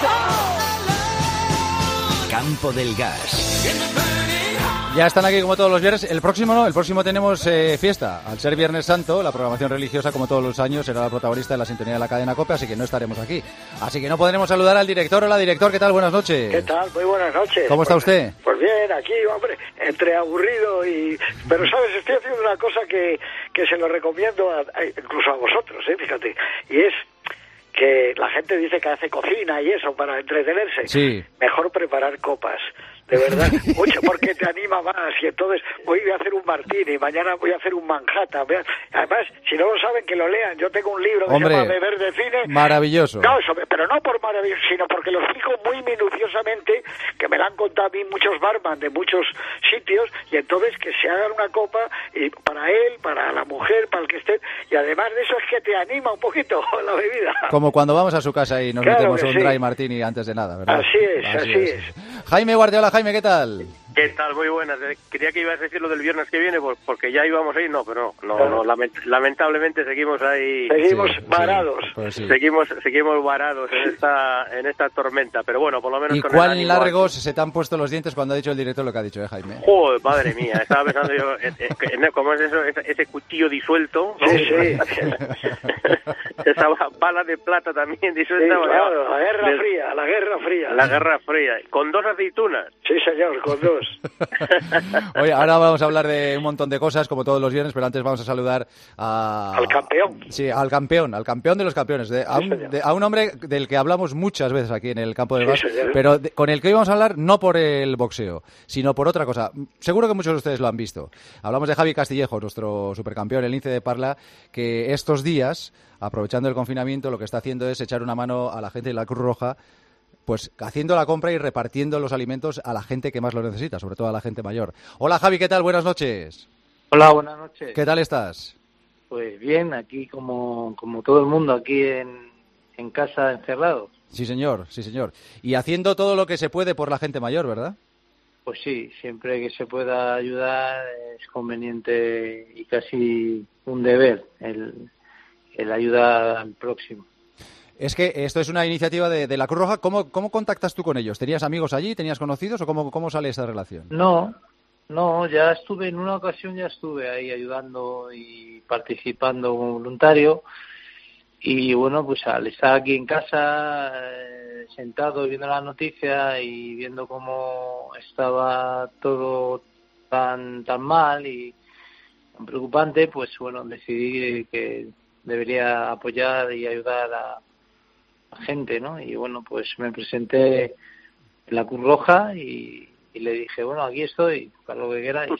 Campo del Gas. Ya están aquí como todos los viernes. El próximo no, el próximo tenemos fiesta. Al ser Viernes Santo, la programación religiosa, como todos los años, será la protagonista de la sintonía de la cadena COPE, así que no estaremos aquí. Así que no podremos saludar al director. Hola, director, ¿qué tal? Buenas noches. ¿Qué tal? Muy buenas noches. ¿Cómo está usted? Pues bien, aquí, hombre, entre aburrido y... Pero, ¿sabes? Estoy haciendo una cosa que se lo recomiendo incluso a vosotros, fíjate, y es que la gente dice que hace cocina y eso para entretenerse. Sí. Mejor preparar copas. De verdad, mucho, porque te anima más. Y entonces voy a hacer un martini, mañana voy a hacer un Manhattan. Además, si no lo saben, que lo lean. Yo tengo un libro que se llama Beber de Cine. Maravilloso. No, pero no por maravilloso, sino porque lo explico muy minuciosamente, que me lo han contado a mí muchos barman de muchos sitios, y entonces que se hagan una copa y para él, para la mujer, para el que esté. Y además de eso es que te anima un poquito la bebida. Como cuando vamos a su casa y nos metemos un dry martini antes de nada, ¿verdad? Así es. Jaime Guardiola, Jaime, ¿qué tal? ¿Qué tal? Muy buenas. Quería que ibas a decir lo del viernes que viene, porque ya íbamos ahí, no, lamentablemente seguimos ahí. Seguimos varados. Sí, pues sí. Seguimos varados en esta tormenta, pero bueno, por lo menos. ¿Y con cuán el ánimo largos se te han puesto los dientes cuando ha dicho el director lo que ha dicho, Jaime? Joder, madre mía, estaba pensando yo, ¿cómo es eso? Ese cuchillo disuelto, ¿no? Sí. Esa bala de plata también disuelta. Sí, claro, la Guerra Fría. Con 2 aceitunas. Sí, señor, con 2. Oye, ahora vamos a hablar de un montón de cosas, como todos los viernes, pero antes vamos a saludar al campeón. Sí, al campeón de los campeones, a un hombre del que hablamos muchas veces aquí en el campo del Gas, pero con el que hoy vamos a hablar no por el boxeo, sino por otra cosa. Seguro que muchos de ustedes lo han visto. Hablamos de Javi Castillejo, nuestro supercampeón, el lince de Parla, que estos días, aprovechando el confinamiento, lo que está haciendo es echar una mano a la gente de la Cruz Roja, pues haciendo la compra y repartiendo los alimentos a la gente que más lo necesita, sobre todo a la gente mayor. Hola Javi, ¿qué tal? Buenas noches. Hola, buenas noches. ¿Qué tal estás? Pues bien, aquí como todo el mundo, aquí en casa encerrado. Sí, señor. Y haciendo todo lo que se puede por la gente mayor, ¿verdad? Pues sí, siempre que se pueda ayudar es conveniente y casi un deber el ayudar al próximo. Es que esto es una iniciativa de la Cruz Roja. ¿Cómo contactas tú con ellos? ¿Tenías amigos allí? ¿Tenías conocidos? ¿O cómo sale esa relación? No, ya estuve, en una ocasión ya estuve ahí ayudando y participando como voluntario. Y bueno, pues al estar aquí en casa, sentado viendo la noticia y viendo cómo estaba todo tan mal y tan preocupante, pues bueno, decidí que debería apoyar y ayudar a gente, ¿no? Y bueno, pues me presenté en la Cruz Roja y le dije, bueno, aquí estoy, para lo que queráis.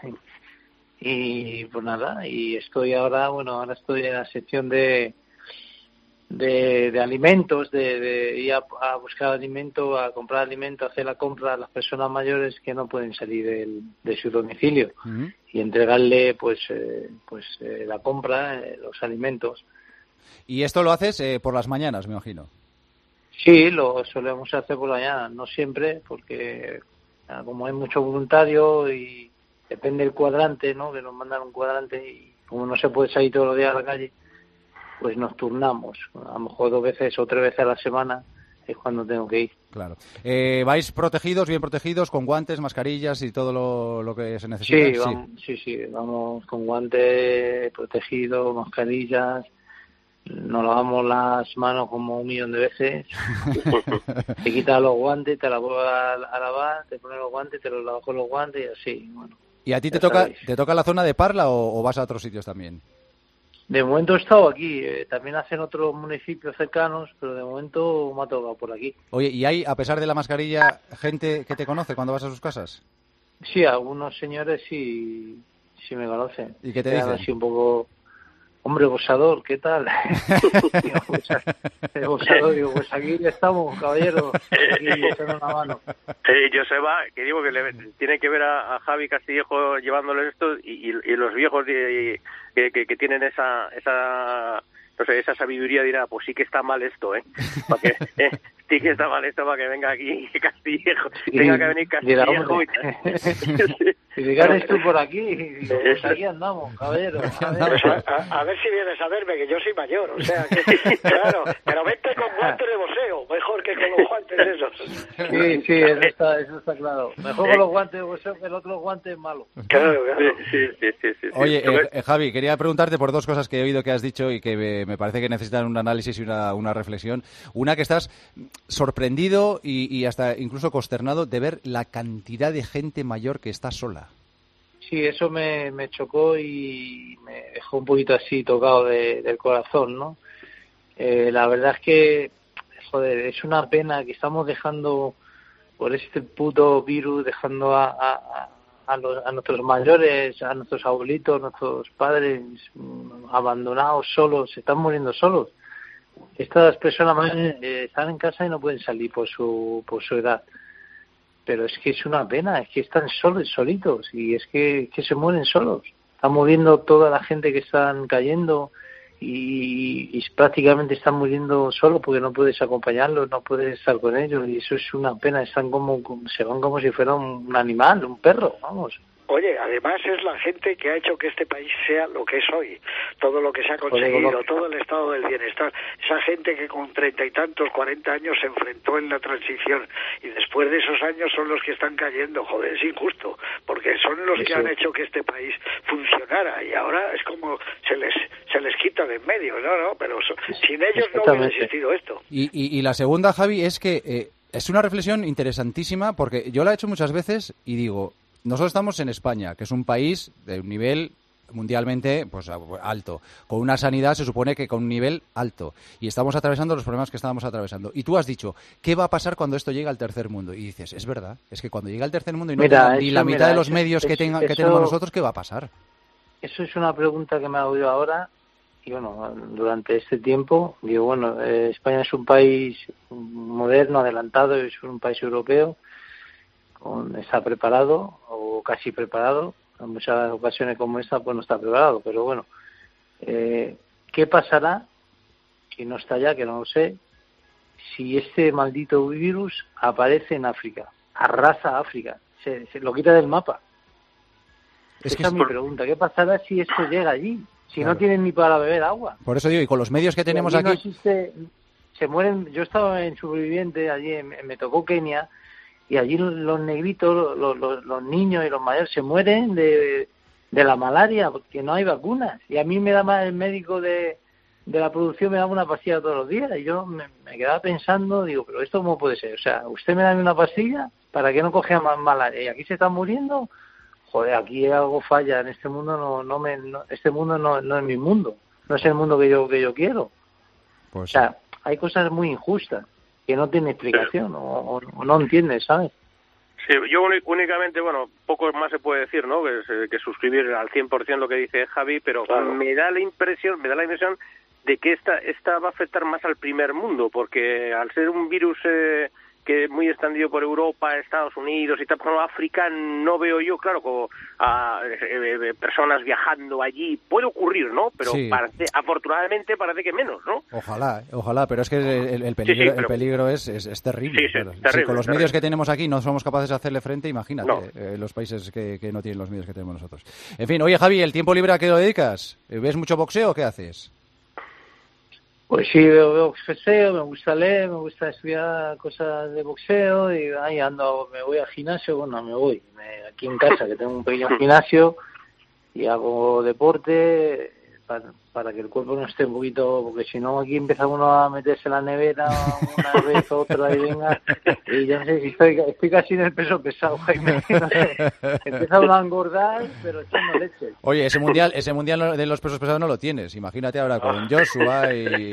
Y pues nada, y estoy ahora estoy en la sección de alimentos, de ir a buscar alimento, a comprar alimento, a hacer la compra a las personas mayores que no pueden salir de su domicilio y entregarle pues la compra, los alimentos. Y esto lo haces por las mañanas, me imagino. Sí, lo solemos hacer por la mañana, no siempre, porque como hay mucho voluntario y depende del cuadrante, ¿no? Que nos mandan un cuadrante y como no se puede salir todos los días a la calle, pues nos turnamos. A lo mejor 2 veces o 3 veces a la semana es cuando tengo que ir. Claro. ¿Vais protegidos, bien protegidos, con guantes, mascarillas y todo lo que se necesita? Sí, vamos con guantes, protegidos, mascarillas. Nos lavamos las manos como 1.000.000 de veces. Te quitas los guantes, te la vuelves a lavar, te pones los guantes, te los lavas con los guantes y así. Bueno. ¿Y a ti te toca la zona de Parla o vas a otros sitios también? De momento he estado aquí, también hacen otros municipios cercanos, pero de momento me ha tocado por aquí. Oye, ¿y hay, a pesar de la mascarilla, gente que te conoce cuando vas a sus casas? Sí, algunos señores sí me conocen. ¿Y qué te dicen? Así un poco, hombre, Bosador, ¿qué tal? Bosador, digo, pues aquí estamos, caballero, aquí echando una mano. Joseba, que digo que tiene que ver a Javi Castillejo llevándole esto y los viejos que tienen esa no sé, esa sabiduría dirá, pues sí que está mal esto, sí que está mal esto para que venga aquí Castillejo, tenga que venir Castillejo. Si llegares tú por aquí, pues aquí andamos, caballero. A ver si vienes a verme, que yo soy mayor, o sea, que, claro, pero vente con guantes de boxeo, mejor que con los guantes esos. Sí, eso está claro. Mejor con los guantes de boxeo que el otro guante es malo. Claro. Sí. Oye, Javi, quería preguntarte por 2 cosas que he oído que has dicho y que me parece que necesitan un análisis y una reflexión. Una, que estás sorprendido y hasta incluso consternado de ver la cantidad de gente mayor que está sola. Sí, eso me chocó y me dejó un poquito así tocado del corazón, ¿no? La verdad es que, joder, es una pena que estamos dejando por este puto virus, dejando a nuestros mayores, a nuestros abuelitos, nuestros padres abandonados, solos, se están muriendo solos. Estas personas mayores están en casa y no pueden salir por su edad. Pero es que es una pena, es que están solitos y es que se mueren solos. Estamos viendo toda la gente que están cayendo y prácticamente están muriendo solos porque no puedes acompañarlos, no puedes estar con ellos y eso es una pena. Están se van como si fuera un animal, un perro, vamos. Oye, además es la gente que ha hecho que este país sea lo que es hoy, todo lo que se ha conseguido, todo el estado del bienestar, esa gente que con 30 y tantos, 40 años se enfrentó en la transición y después de esos años son los que están cayendo, joder, es injusto, porque son los que han hecho que este país funcionara y ahora es como se les quita de en medio, no, pero sin ellos no hubiera existido esto. Y la segunda, Javi, es que es una reflexión interesantísima porque yo la he hecho muchas veces y digo, nosotros estamos en España, que es un país de un nivel mundialmente pues alto, con una sanidad se supone que con un nivel alto, y estamos atravesando los problemas que estábamos atravesando. Y tú has dicho, ¿qué va a pasar cuando esto llegue al tercer mundo? Y dices, es verdad, es que cuando llegue al tercer mundo y no tenga ni la mitad de los medios que tenemos nosotros, ¿qué va a pasar? Eso es una pregunta que me ha oído ahora, y bueno, durante este tiempo, digo, bueno, España es un país moderno, adelantado, es un país europeo, está preparado o casi preparado. En muchas ocasiones como esta pues no está preparado, pero bueno, ¿qué pasará? Que no está ya, que no lo sé, si este maldito virus aparece en África, arrasa África, se lo quita del mapa. Esa es mi pregunta. ¿Qué pasará si esto llega allí? Si no tienen ni para beber agua. Por eso digo, y con los medios que tenemos aquí... No existe, se mueren. Yo estaba en Superviviente, allí me tocó Kenia, y allí los negritos, los niños y los mayores se mueren de la malaria, porque no hay vacunas. Y a mí me da el médico de la producción, me daba una pastilla todos los días, y yo me quedaba pensando, digo, pero ¿esto cómo puede ser? O sea, ¿usted me da una pastilla para que no coja más malaria? ¿Y aquí se están muriendo? Joder, aquí algo falla en este mundo, este mundo no es mi mundo, no es el mundo que yo quiero. Pues o sea, hay cosas muy injustas que no tienen explicación o no entiendes, ¿sabes? Sí, yo únicamente, bueno, poco más se puede decir, ¿no? Que suscribir al 100% lo que dice Javi, pero claro, me da la impresión de que esta va a afectar más al primer mundo, porque al ser un virus que es muy extendido por Europa, Estados Unidos y tal, por África, no veo yo, claro, como personas viajando allí. Puede ocurrir, ¿no? Pero sí, afortunadamente parece que menos, ¿no? Ojalá, pero es que el peligro es terrible. Sí, terrible. Si con los medios que tenemos aquí no somos capaces de hacerle frente, imagínate los países que no tienen los medios que tenemos nosotros. En fin, oye, Javi, ¿el tiempo libre a qué lo dedicas? ¿Ves mucho boxeo o qué haces? Pues sí, veo boxeo, me gusta leer, me gusta estudiar cosas de boxeo y ahí ando, me voy al gimnasio, aquí en casa que tengo un pequeño gimnasio y hago deporte para que el cuerpo no esté un poquito, porque si no aquí empieza uno a meterse en la nevera una vez, otra y venga, y ya no sé si estoy casi en el peso pesado, Jaime, no sé, empieza uno a engordar, pero echando leche. Oye, ese mundial de los pesos pesados no lo tienes, imagínate ahora con Joshua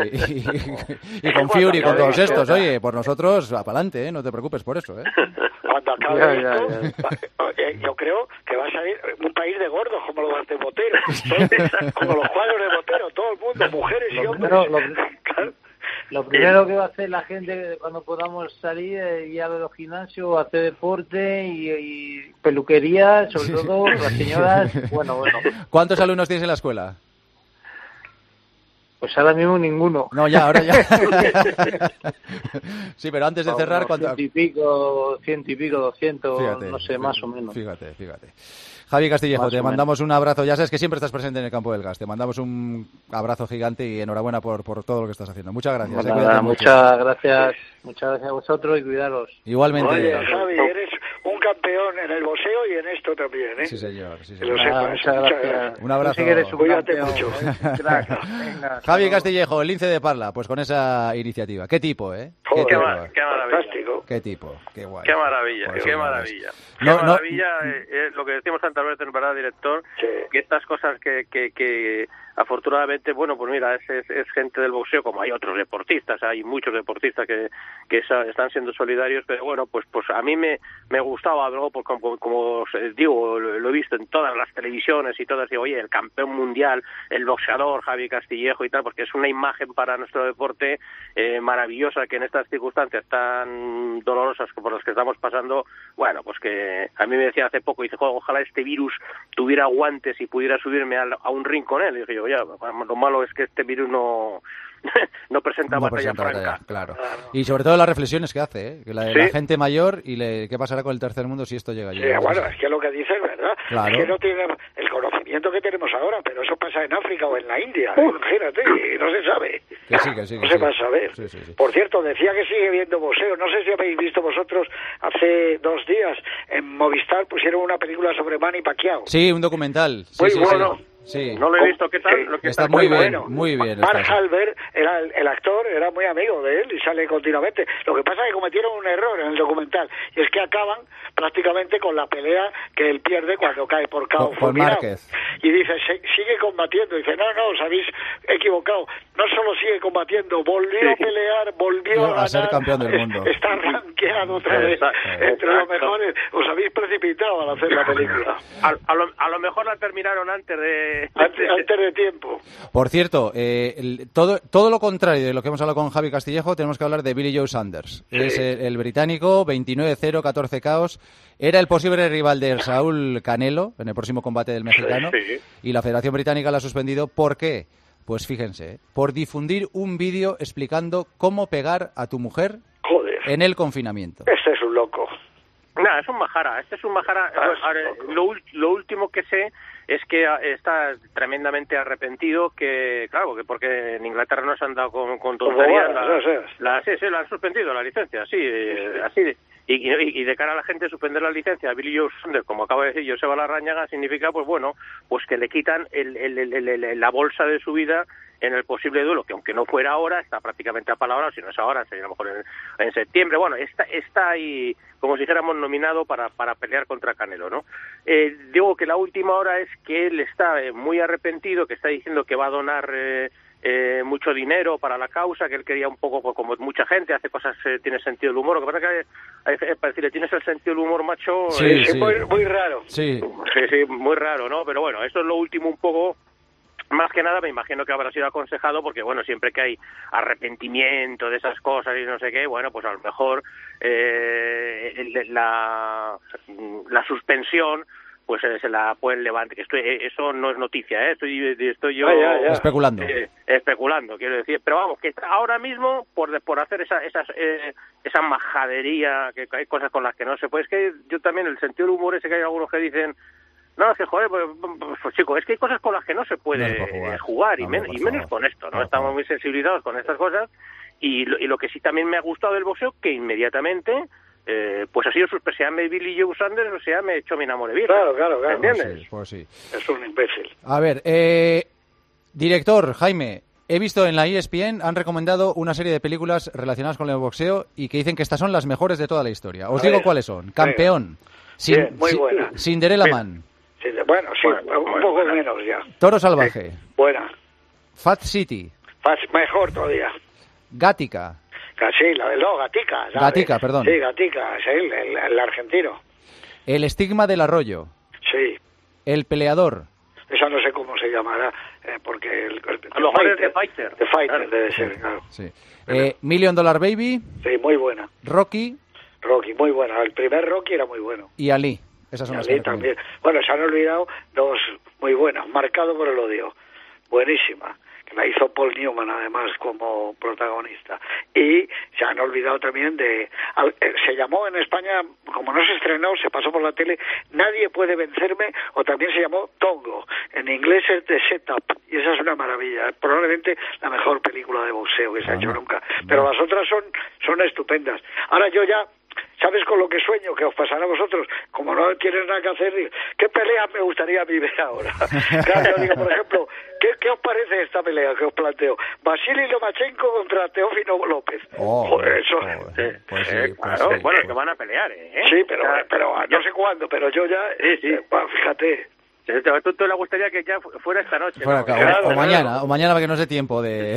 y con Fury y con todos estos, oye, por nosotros, apalante, no te preocupes por eso, Cuando acabe esto, yo creo que va a salir un país de gordos como los de Botero, como los cuadros de Botero, todo el mundo, mujeres y hombres. Lo primero que va a hacer la gente cuando podamos salir es ir a los gimnasios, hacer deporte y peluquería, sobre todo las señoras. Bueno. ¿Cuántos alumnos tienes en la escuela? Pues ahora mismo ninguno. No, ahora ya. Sí, pero antes de cerrar... Ciento y pico, 200, fíjate, no sé, más o menos. Fíjate. Javi Castillejo, te mandamos un abrazo. Ya sabes que siempre estás presente en el campo del gas. Te mandamos un abrazo gigante y enhorabuena por todo lo que estás haciendo. Muchas gracias. Muchas gracias a vosotros y cuidaros. Igualmente. Oye, Javi, eres un campeón en el boxeo y en esto también, ¿eh? Sí, señor. Que lo sepas. Muchas gracias. Un abrazo. Cuídate mucho. Javi Castillejo, el lince de Parla, pues con esa iniciativa. ¿Qué tipo, Joder, qué maravilla. Fantástico. Qué tipo, qué guay. Qué maravilla, pues qué maravilla. Es lo que decimos tantas veces, ¿verdad, director? Sí. Que estas cosas que afortunadamente, bueno, pues mira, es gente del boxeo, como hay otros deportistas, hay muchos deportistas que están siendo solidarios, pero bueno, pues a mí me gustaba algo, pues como os digo, lo he visto en todas las televisiones y todas, digo, oye, el campeón mundial, el boxeador Javi Castillejo y tal, porque es una imagen para nuestro deporte maravillosa, que en estas circunstancias tan dolorosas por las que estamos pasando, bueno, pues que a mí me decía hace poco, dice, ojalá este virus tuviera guantes y pudiera subirme a un ring con él, y dije yo, ya, lo malo es que este virus no presenta batalla franca. Claro. Y sobre todo las reflexiones que hace, que la gente mayor y qué pasará con el tercer mundo si esto llega allí. Sí, bueno, es que lo que dice es verdad. Claro. Es que no tiene el conocimiento que tenemos ahora, pero eso pasa en África o en la India. Imagínate, y no se sabe. Que sí. No se va a saber. Sí. Por cierto, decía que sigue viendo boxeo. No sé si habéis visto vosotros, hace 2 días en Movistar pusieron una película sobre Manny Pacquiao. Sí, un documental. Muy bueno. Sí. No lo he visto, ¿qué tal? Sí. Está muy bien. Mark Halber era el actor, era muy amigo de él y sale continuamente. Lo que pasa es que cometieron un error en el documental y es que acaban prácticamente con la pelea que él pierde cuando cae por KO fulminado. Y dice, sigue combatiendo. Dice, no, os habéis equivocado. No solo sigue combatiendo, volvió a pelear, volvió a ganar. Ser campeón del mundo. Está rankeado otra vez entre los mejores. Os habéis precipitado al hacer la película. A lo mejor la terminaron antes de tiempo. Por cierto, todo lo contrario de lo que hemos hablado con Javi Castillejo, tenemos que hablar de Billy Joe Saunders. Sí. Es el británico, 29-0, 14 KOs. Era el posible rival de Saúl Canelo en el próximo combate del mexicano. Sí. Y la Federación Británica la ha suspendido. ¿Por qué? Pues fíjense, por difundir un vídeo explicando cómo pegar a tu mujer en el confinamiento. Este es un loco. No, es un Majara. Este es un Majara. Lo último que sé es que está tremendamente arrepentido, que claro, que porque en Inglaterra no se han dado con tonterías. Sí, la han suspendido la licencia, sí, así. Y de cara a la gente, suspender la licencia a Billy Joe Saunders, como acaba de decir Joseba Larrañaga, significa, pues bueno, pues que le quitan la bolsa de su vida en el posible duelo, que aunque no fuera ahora, está prácticamente apalabrado. Si no es ahora, sería a lo mejor en septiembre. Bueno, está ahí, como si dijéramos, nominado para pelear contra Canelo, ¿no? Digo que la última hora es que él está muy arrepentido, que está diciendo que va a donar mucho dinero para la causa, que él quería un poco, pues, como mucha gente, hace cosas, tiene sentido del humor. Lo que pasa es que, para decirle, tienes el sentido del humor, macho, sí. Muy raro. Sí, muy raro, ¿no? Pero bueno, esto es lo último un poco. Más que nada me imagino que habrá sido aconsejado porque, bueno, siempre que hay arrepentimiento de esas cosas y no sé qué, bueno, pues a lo mejor la suspensión pues se la pueden levantar. Eso no es noticia, estoy yo especulando. Especulando, quiero decir. Pero vamos, que ahora mismo, por hacer esa majadería, que hay cosas con las que no se puede. Es que yo también, el sentido del humor ese que hay algunos que dicen... No, es que joder, pues chico, es que hay cosas con las que no se puede jugar y menos con esto, ¿no? Estamos muy sensibilizados con estas cosas y lo que sí también me ha gustado del boxeo, que inmediatamente, pues ha sido se llame Billy Joe Saunders o se llame Chomi Namoreville. Claro. ¿Entiendes? Pues sí. Es un imbécil. A ver, director, Jaime, he visto en la ESPN, han recomendado una serie de películas relacionadas con el boxeo y que dicen que estas son las mejores de toda la historia. Os digo cuáles son. Campeón. Muy buena. Cinderella Man. Bueno, un poco menos ya. Toro Salvaje. Buena. Fat City. Mejor todavía. Gatica. Sí, Gatica. ¿sabes? Gatica, perdón. Sí, Gatica, es el argentino. El estigma del arroyo. Sí. El peleador. Esa no sé cómo se llamará, porque... A lo mejor es The Fighter. The Fighter debe ser, claro. Sí. $1 Million Baby. Sí, muy buena. Rocky, muy buena. El primer Rocky era muy bueno. Y Ali. Esas son las que también. Bueno, se han olvidado dos muy buenas. Marcado por el odio. Buenísima. Que la hizo Paul Newman, además, como protagonista. Y se han olvidado también se llamó en España, como no se estrenó, se pasó por la tele, Nadie puede vencerme, o también se llamó Tongo. En inglés es The Setup. Y esa es una maravilla. Probablemente la mejor película de boxeo que se ha hecho nunca. Pero las otras son estupendas. Ahora yo ya... ¿Sabes con lo que sueño? Que os pasará a vosotros. Como no tienes nada que hacer, ¿qué pelea me gustaría a mí ver ahora? Claro, yo digo, por ejemplo, ¿qué os parece esta pelea que os planteo? Vasily Lomachenko contra Teófilo López. Eso. Claro, bueno, que van a pelear, ¿eh? Sí, pero no sé cuándo, pero yo ya... fíjate... ¿Tú le gustaría que ya fuera esta noche? Fuera, ¿no? O mañana para que no se tiempo de...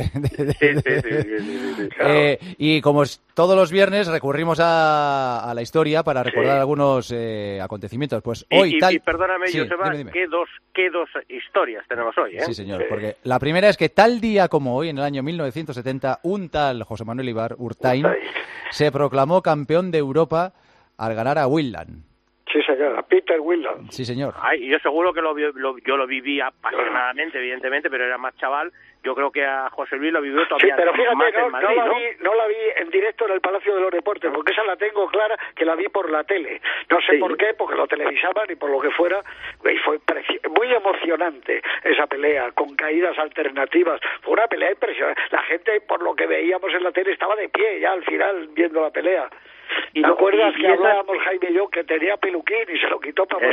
Sí, claro. Y como todos los viernes recurrimos a la historia para recordar algunos acontecimientos. Pues hoy y perdóname, Joseba, dime. ¿Qué dos historias tenemos hoy? Sí, señor, porque la primera es que tal día como hoy, en el año 1970, un tal José Manuel Ibar Urtain se proclamó campeón de Europa al ganar a Willand. Sí, señor, a Peter Willand. Sí, señor. Yo seguro que yo lo viví apasionadamente, evidentemente, pero era más chaval. Yo creo que a José Luis lo vivió todavía. Sí, pero fíjate, más en Madrid, no la vi en directo en el Palacio de los Deportes, porque esa la tengo clara que la vi por la tele. No sé por qué, porque lo televisaban y por lo que fuera. Y fue muy emocionante esa pelea, con caídas alternativas. Fue una pelea impresionante. La gente, por lo que veíamos en la tele, estaba de pie ya al final viendo la pelea. ¿Y ¿te acuerdas que hablábamos, Jaime y yo, que tenía peluquín y se lo quitó para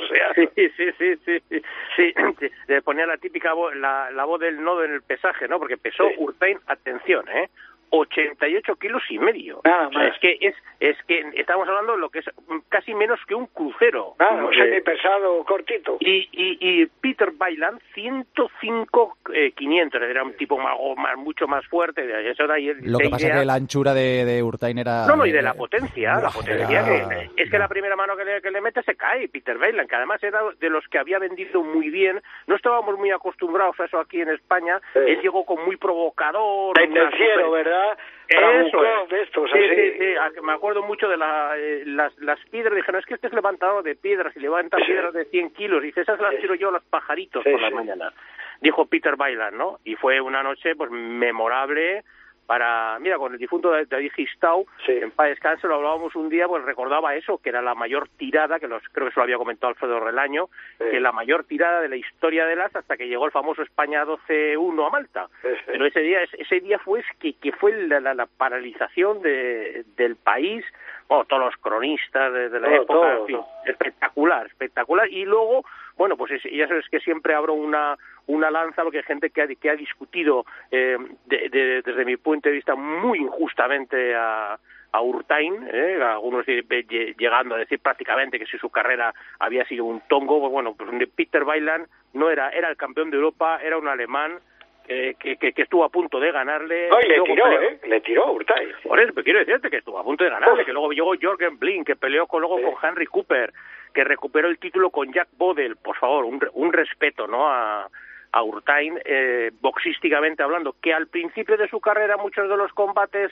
Sí, le ponía la típica voz, la voz del nodo en el pesaje, ¿no? Porque pesó Urtain, atención, 88 kilos y medio. Nada más. Es que estamos hablando de lo que es casi menos que un crucero. Nada, semipesado, cortito. Y Peter Weiland, 105 500, era un tipo mucho más fuerte. Eso era lo que pasa es que la anchura de Urtain era... No, y de la potencia. Es que la primera mano que le mete se cae, Peter Weiland, que además era de los que había vendido muy bien. No estábamos muy acostumbrados a eso aquí en España. Sí. Él llegó con muy provocador. Tendenciero, ¿verdad? Eso es. De estos, sí. Me acuerdo mucho de las piedras. Dije, no, es que este es levantador de piedras y levanta piedras de 100 kilos. Dice, esas las tiro yo a los pajaritos por las mañanas. Dijo Peter Weiland, ¿no? Y fue una noche pues memorable mira, con el difunto David Gistau, en paz descanse, lo hablábamos un día, pues recordaba eso, que era la mayor tirada, creo que se lo había comentado Alfredo Relaño, que la mayor tirada de la historia del AS hasta que llegó el famoso España 12-1 a Malta. Pero ese día fue que fue la paralización del país, todos los cronistas de la época, en fin, espectacular. Y luego, bueno, pues ya sabes que siempre abro una lanza, porque hay gente que ha discutido desde mi punto de vista muy injustamente a Urtain, algunos llegando a decir prácticamente que si su carrera había sido un tongo. Pues bueno, pues Peter Weiland no era el campeón de Europa, era un alemán que estuvo a punto de ganarle. No, y le tiró Urtain. Por eso, quiero decirte que estuvo a punto de ganarle, que luego llegó Jürgen Blin, que peleó con Henry Cooper, que recuperó el título con Jack Bodel. Por favor, un respeto, ¿no?, a Urtain, boxísticamente hablando, que al principio de su carrera muchos de los combates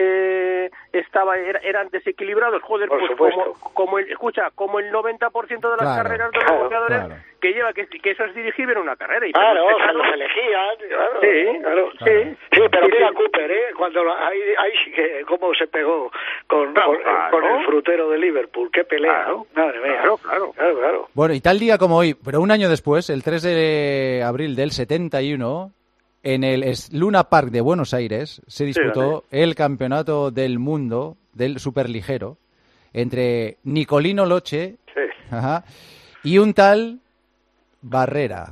eran desequilibrados. Joder, pues como el 90% de las carreras de los boxeadores que lleva, que eso es dirigible en una carrera. Y claro, o sea, los elegían. Claro. Sí, pero mira Cooper, cuando ahí sí que cómo se pegó con el frutero de Liverpool, qué pelea, ¿no? Madre mía. Claro. Bueno, y tal día como hoy, pero un año después, el 3 de abril del 71, en el Luna Park de Buenos Aires se disputó el campeonato del mundo del superligero entre Nicolino Loche y un tal Barrera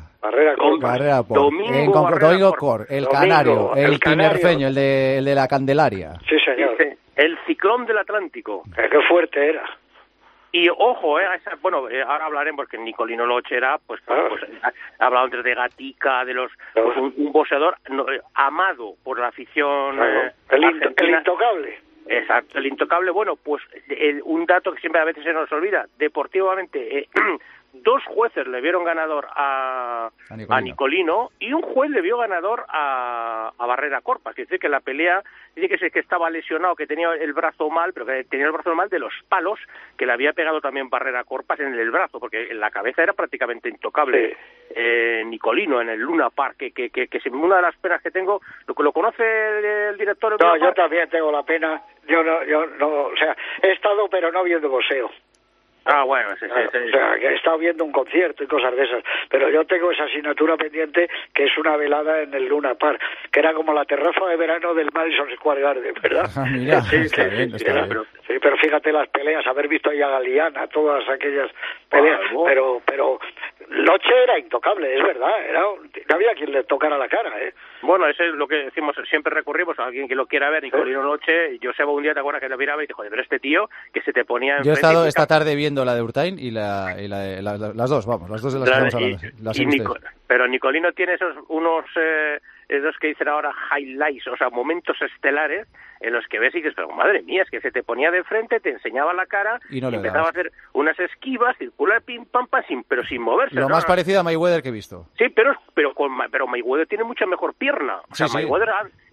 Domingo Cor, el canario, el tinerfeño, el de la Candelaria. Sí, señor. El ciclón del Atlántico. Qué fuerte era. Y ojo, ahora hablaremos, porque Nicolino Loche era, pues ha hablado antes de Gatica, de un boxeador amado por la afición. El intocable. Exacto, el intocable. Bueno, pues un dato que siempre a veces se nos olvida, deportivamente, 2 jueces le vieron ganador a Nicolino y un juez le vio ganador a Barrera Corpas. Quiere decir que la pelea, dice que estaba lesionado, que tenía el brazo mal, pero que tenía el brazo mal de los palos que le había pegado también Barrera Corpas en el brazo, porque en la cabeza era prácticamente intocable. Nicolino en el Luna Park, que es una de las penas que tengo. ¿Lo conoce el director? No, yo también tengo la pena. Yo no, o sea, he estado pero no viendo boxeo. Bueno, sí. O sea, que he estado viendo un concierto y cosas de esas, pero yo tengo esa asignatura pendiente, que es una velada en el Luna Park, que era como la terraza de verano del Madison Square Garden, ¿verdad? Mira, está bien. Pero fíjate las peleas, haber visto ahí a Galeana, todas aquellas peleas, pero Loche era intocable, es verdad, no había quien le tocara la cara, Bueno, eso es lo que decimos, siempre recurrimos a alguien que lo quiera ver, Nicolino Loche. Joseba un día, ¿te acuerdas que lo miraba y te dijo, pero este tío que se te ponía enfrente? Yo he estado esta tarde viendo la de Urtain y las dos, las dos de las que estamos hablando. Pero Nicolino tiene unos que dicen ahora highlights, o sea, momentos estelares en los que ves y dices, pero madre mía, es que se te ponía de frente, te enseñaba la cara y empezaba a hacer unas esquivas, circular, pim, pam, pam, pero sin moverse. Lo más parecido a Mayweather que he visto. Sí, pero Mayweather tiene mucha mejor pierna. O sea, Mayweather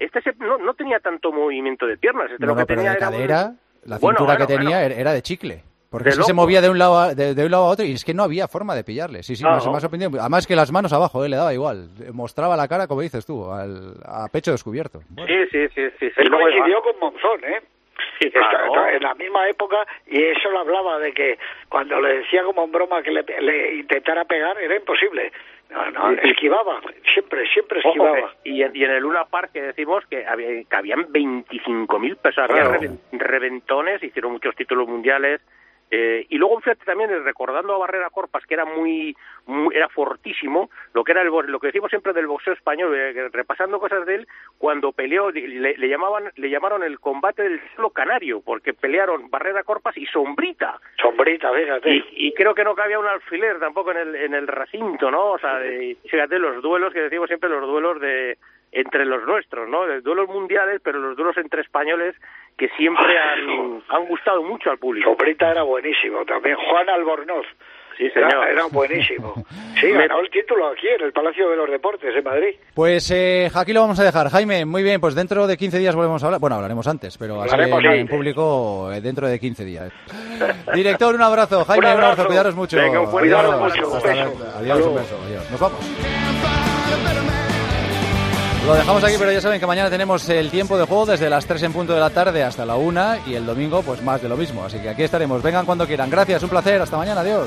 no tenía tanto movimiento de piernas. Pero de cadera, la cintura que tenía era de chicle. Porque se movía de un lado a otro y es que no había forma de pillarle. Sí, me ha sorprendido. Además que las manos abajo, le daba igual. Mostraba la cara, como dices tú, a pecho descubierto. Bueno. Sí. Él coincidió con Monzón, Sí, claro. En la misma época, y eso lo hablaba de que cuando le decía como en broma que le intentara pegar, era imposible. No, esquivaba, siempre esquivaba. Y en el Luna Park, que decimos que habían 25.000 personas, había reventones, hicieron muchos títulos mundiales. Y luego fíjate también, recordando a Barrera Corpas, que era era fortísimo, lo que decimos siempre del boxeo español, repasando cosas de él, cuando peleó, le llamaron el combate del solo canario, porque pelearon Barrera Corpas y Sombrita, fíjate. Y creo que no cabía un alfiler tampoco en el recinto, ¿no? O sea, fíjate los duelos que decimos siempre, los duelos entre los nuestros, ¿no? Los duelos mundiales, pero los duelos entre españoles que siempre han gustado mucho al público. Sombrita era buenísimo también. Juan Albornoz. Sí, señor. Era buenísimo. Sí, ganó el título aquí en el Palacio de los Deportes en Madrid. Pues aquí lo vamos a dejar. Jaime, muy bien, pues dentro de 15 días volvemos a hablar. Bueno, hablaremos antes, pero así en público dentro de 15 días. Director, un abrazo. Jaime, un abrazo. Cuidaros mucho. Venga, cuidaros mucho. Adiós, un beso. Adiós. Nos vamos. Lo dejamos aquí, pero ya saben que mañana tenemos el tiempo de juego desde las 3 en punto de la tarde hasta la 1 y el domingo pues más de lo mismo. Así que aquí estaremos. Vengan cuando quieran. Gracias, un placer. Hasta mañana. Adiós.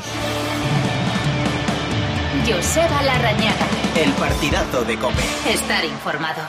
Joseba Larrañaga. El partidazo de COPE. Estar informado.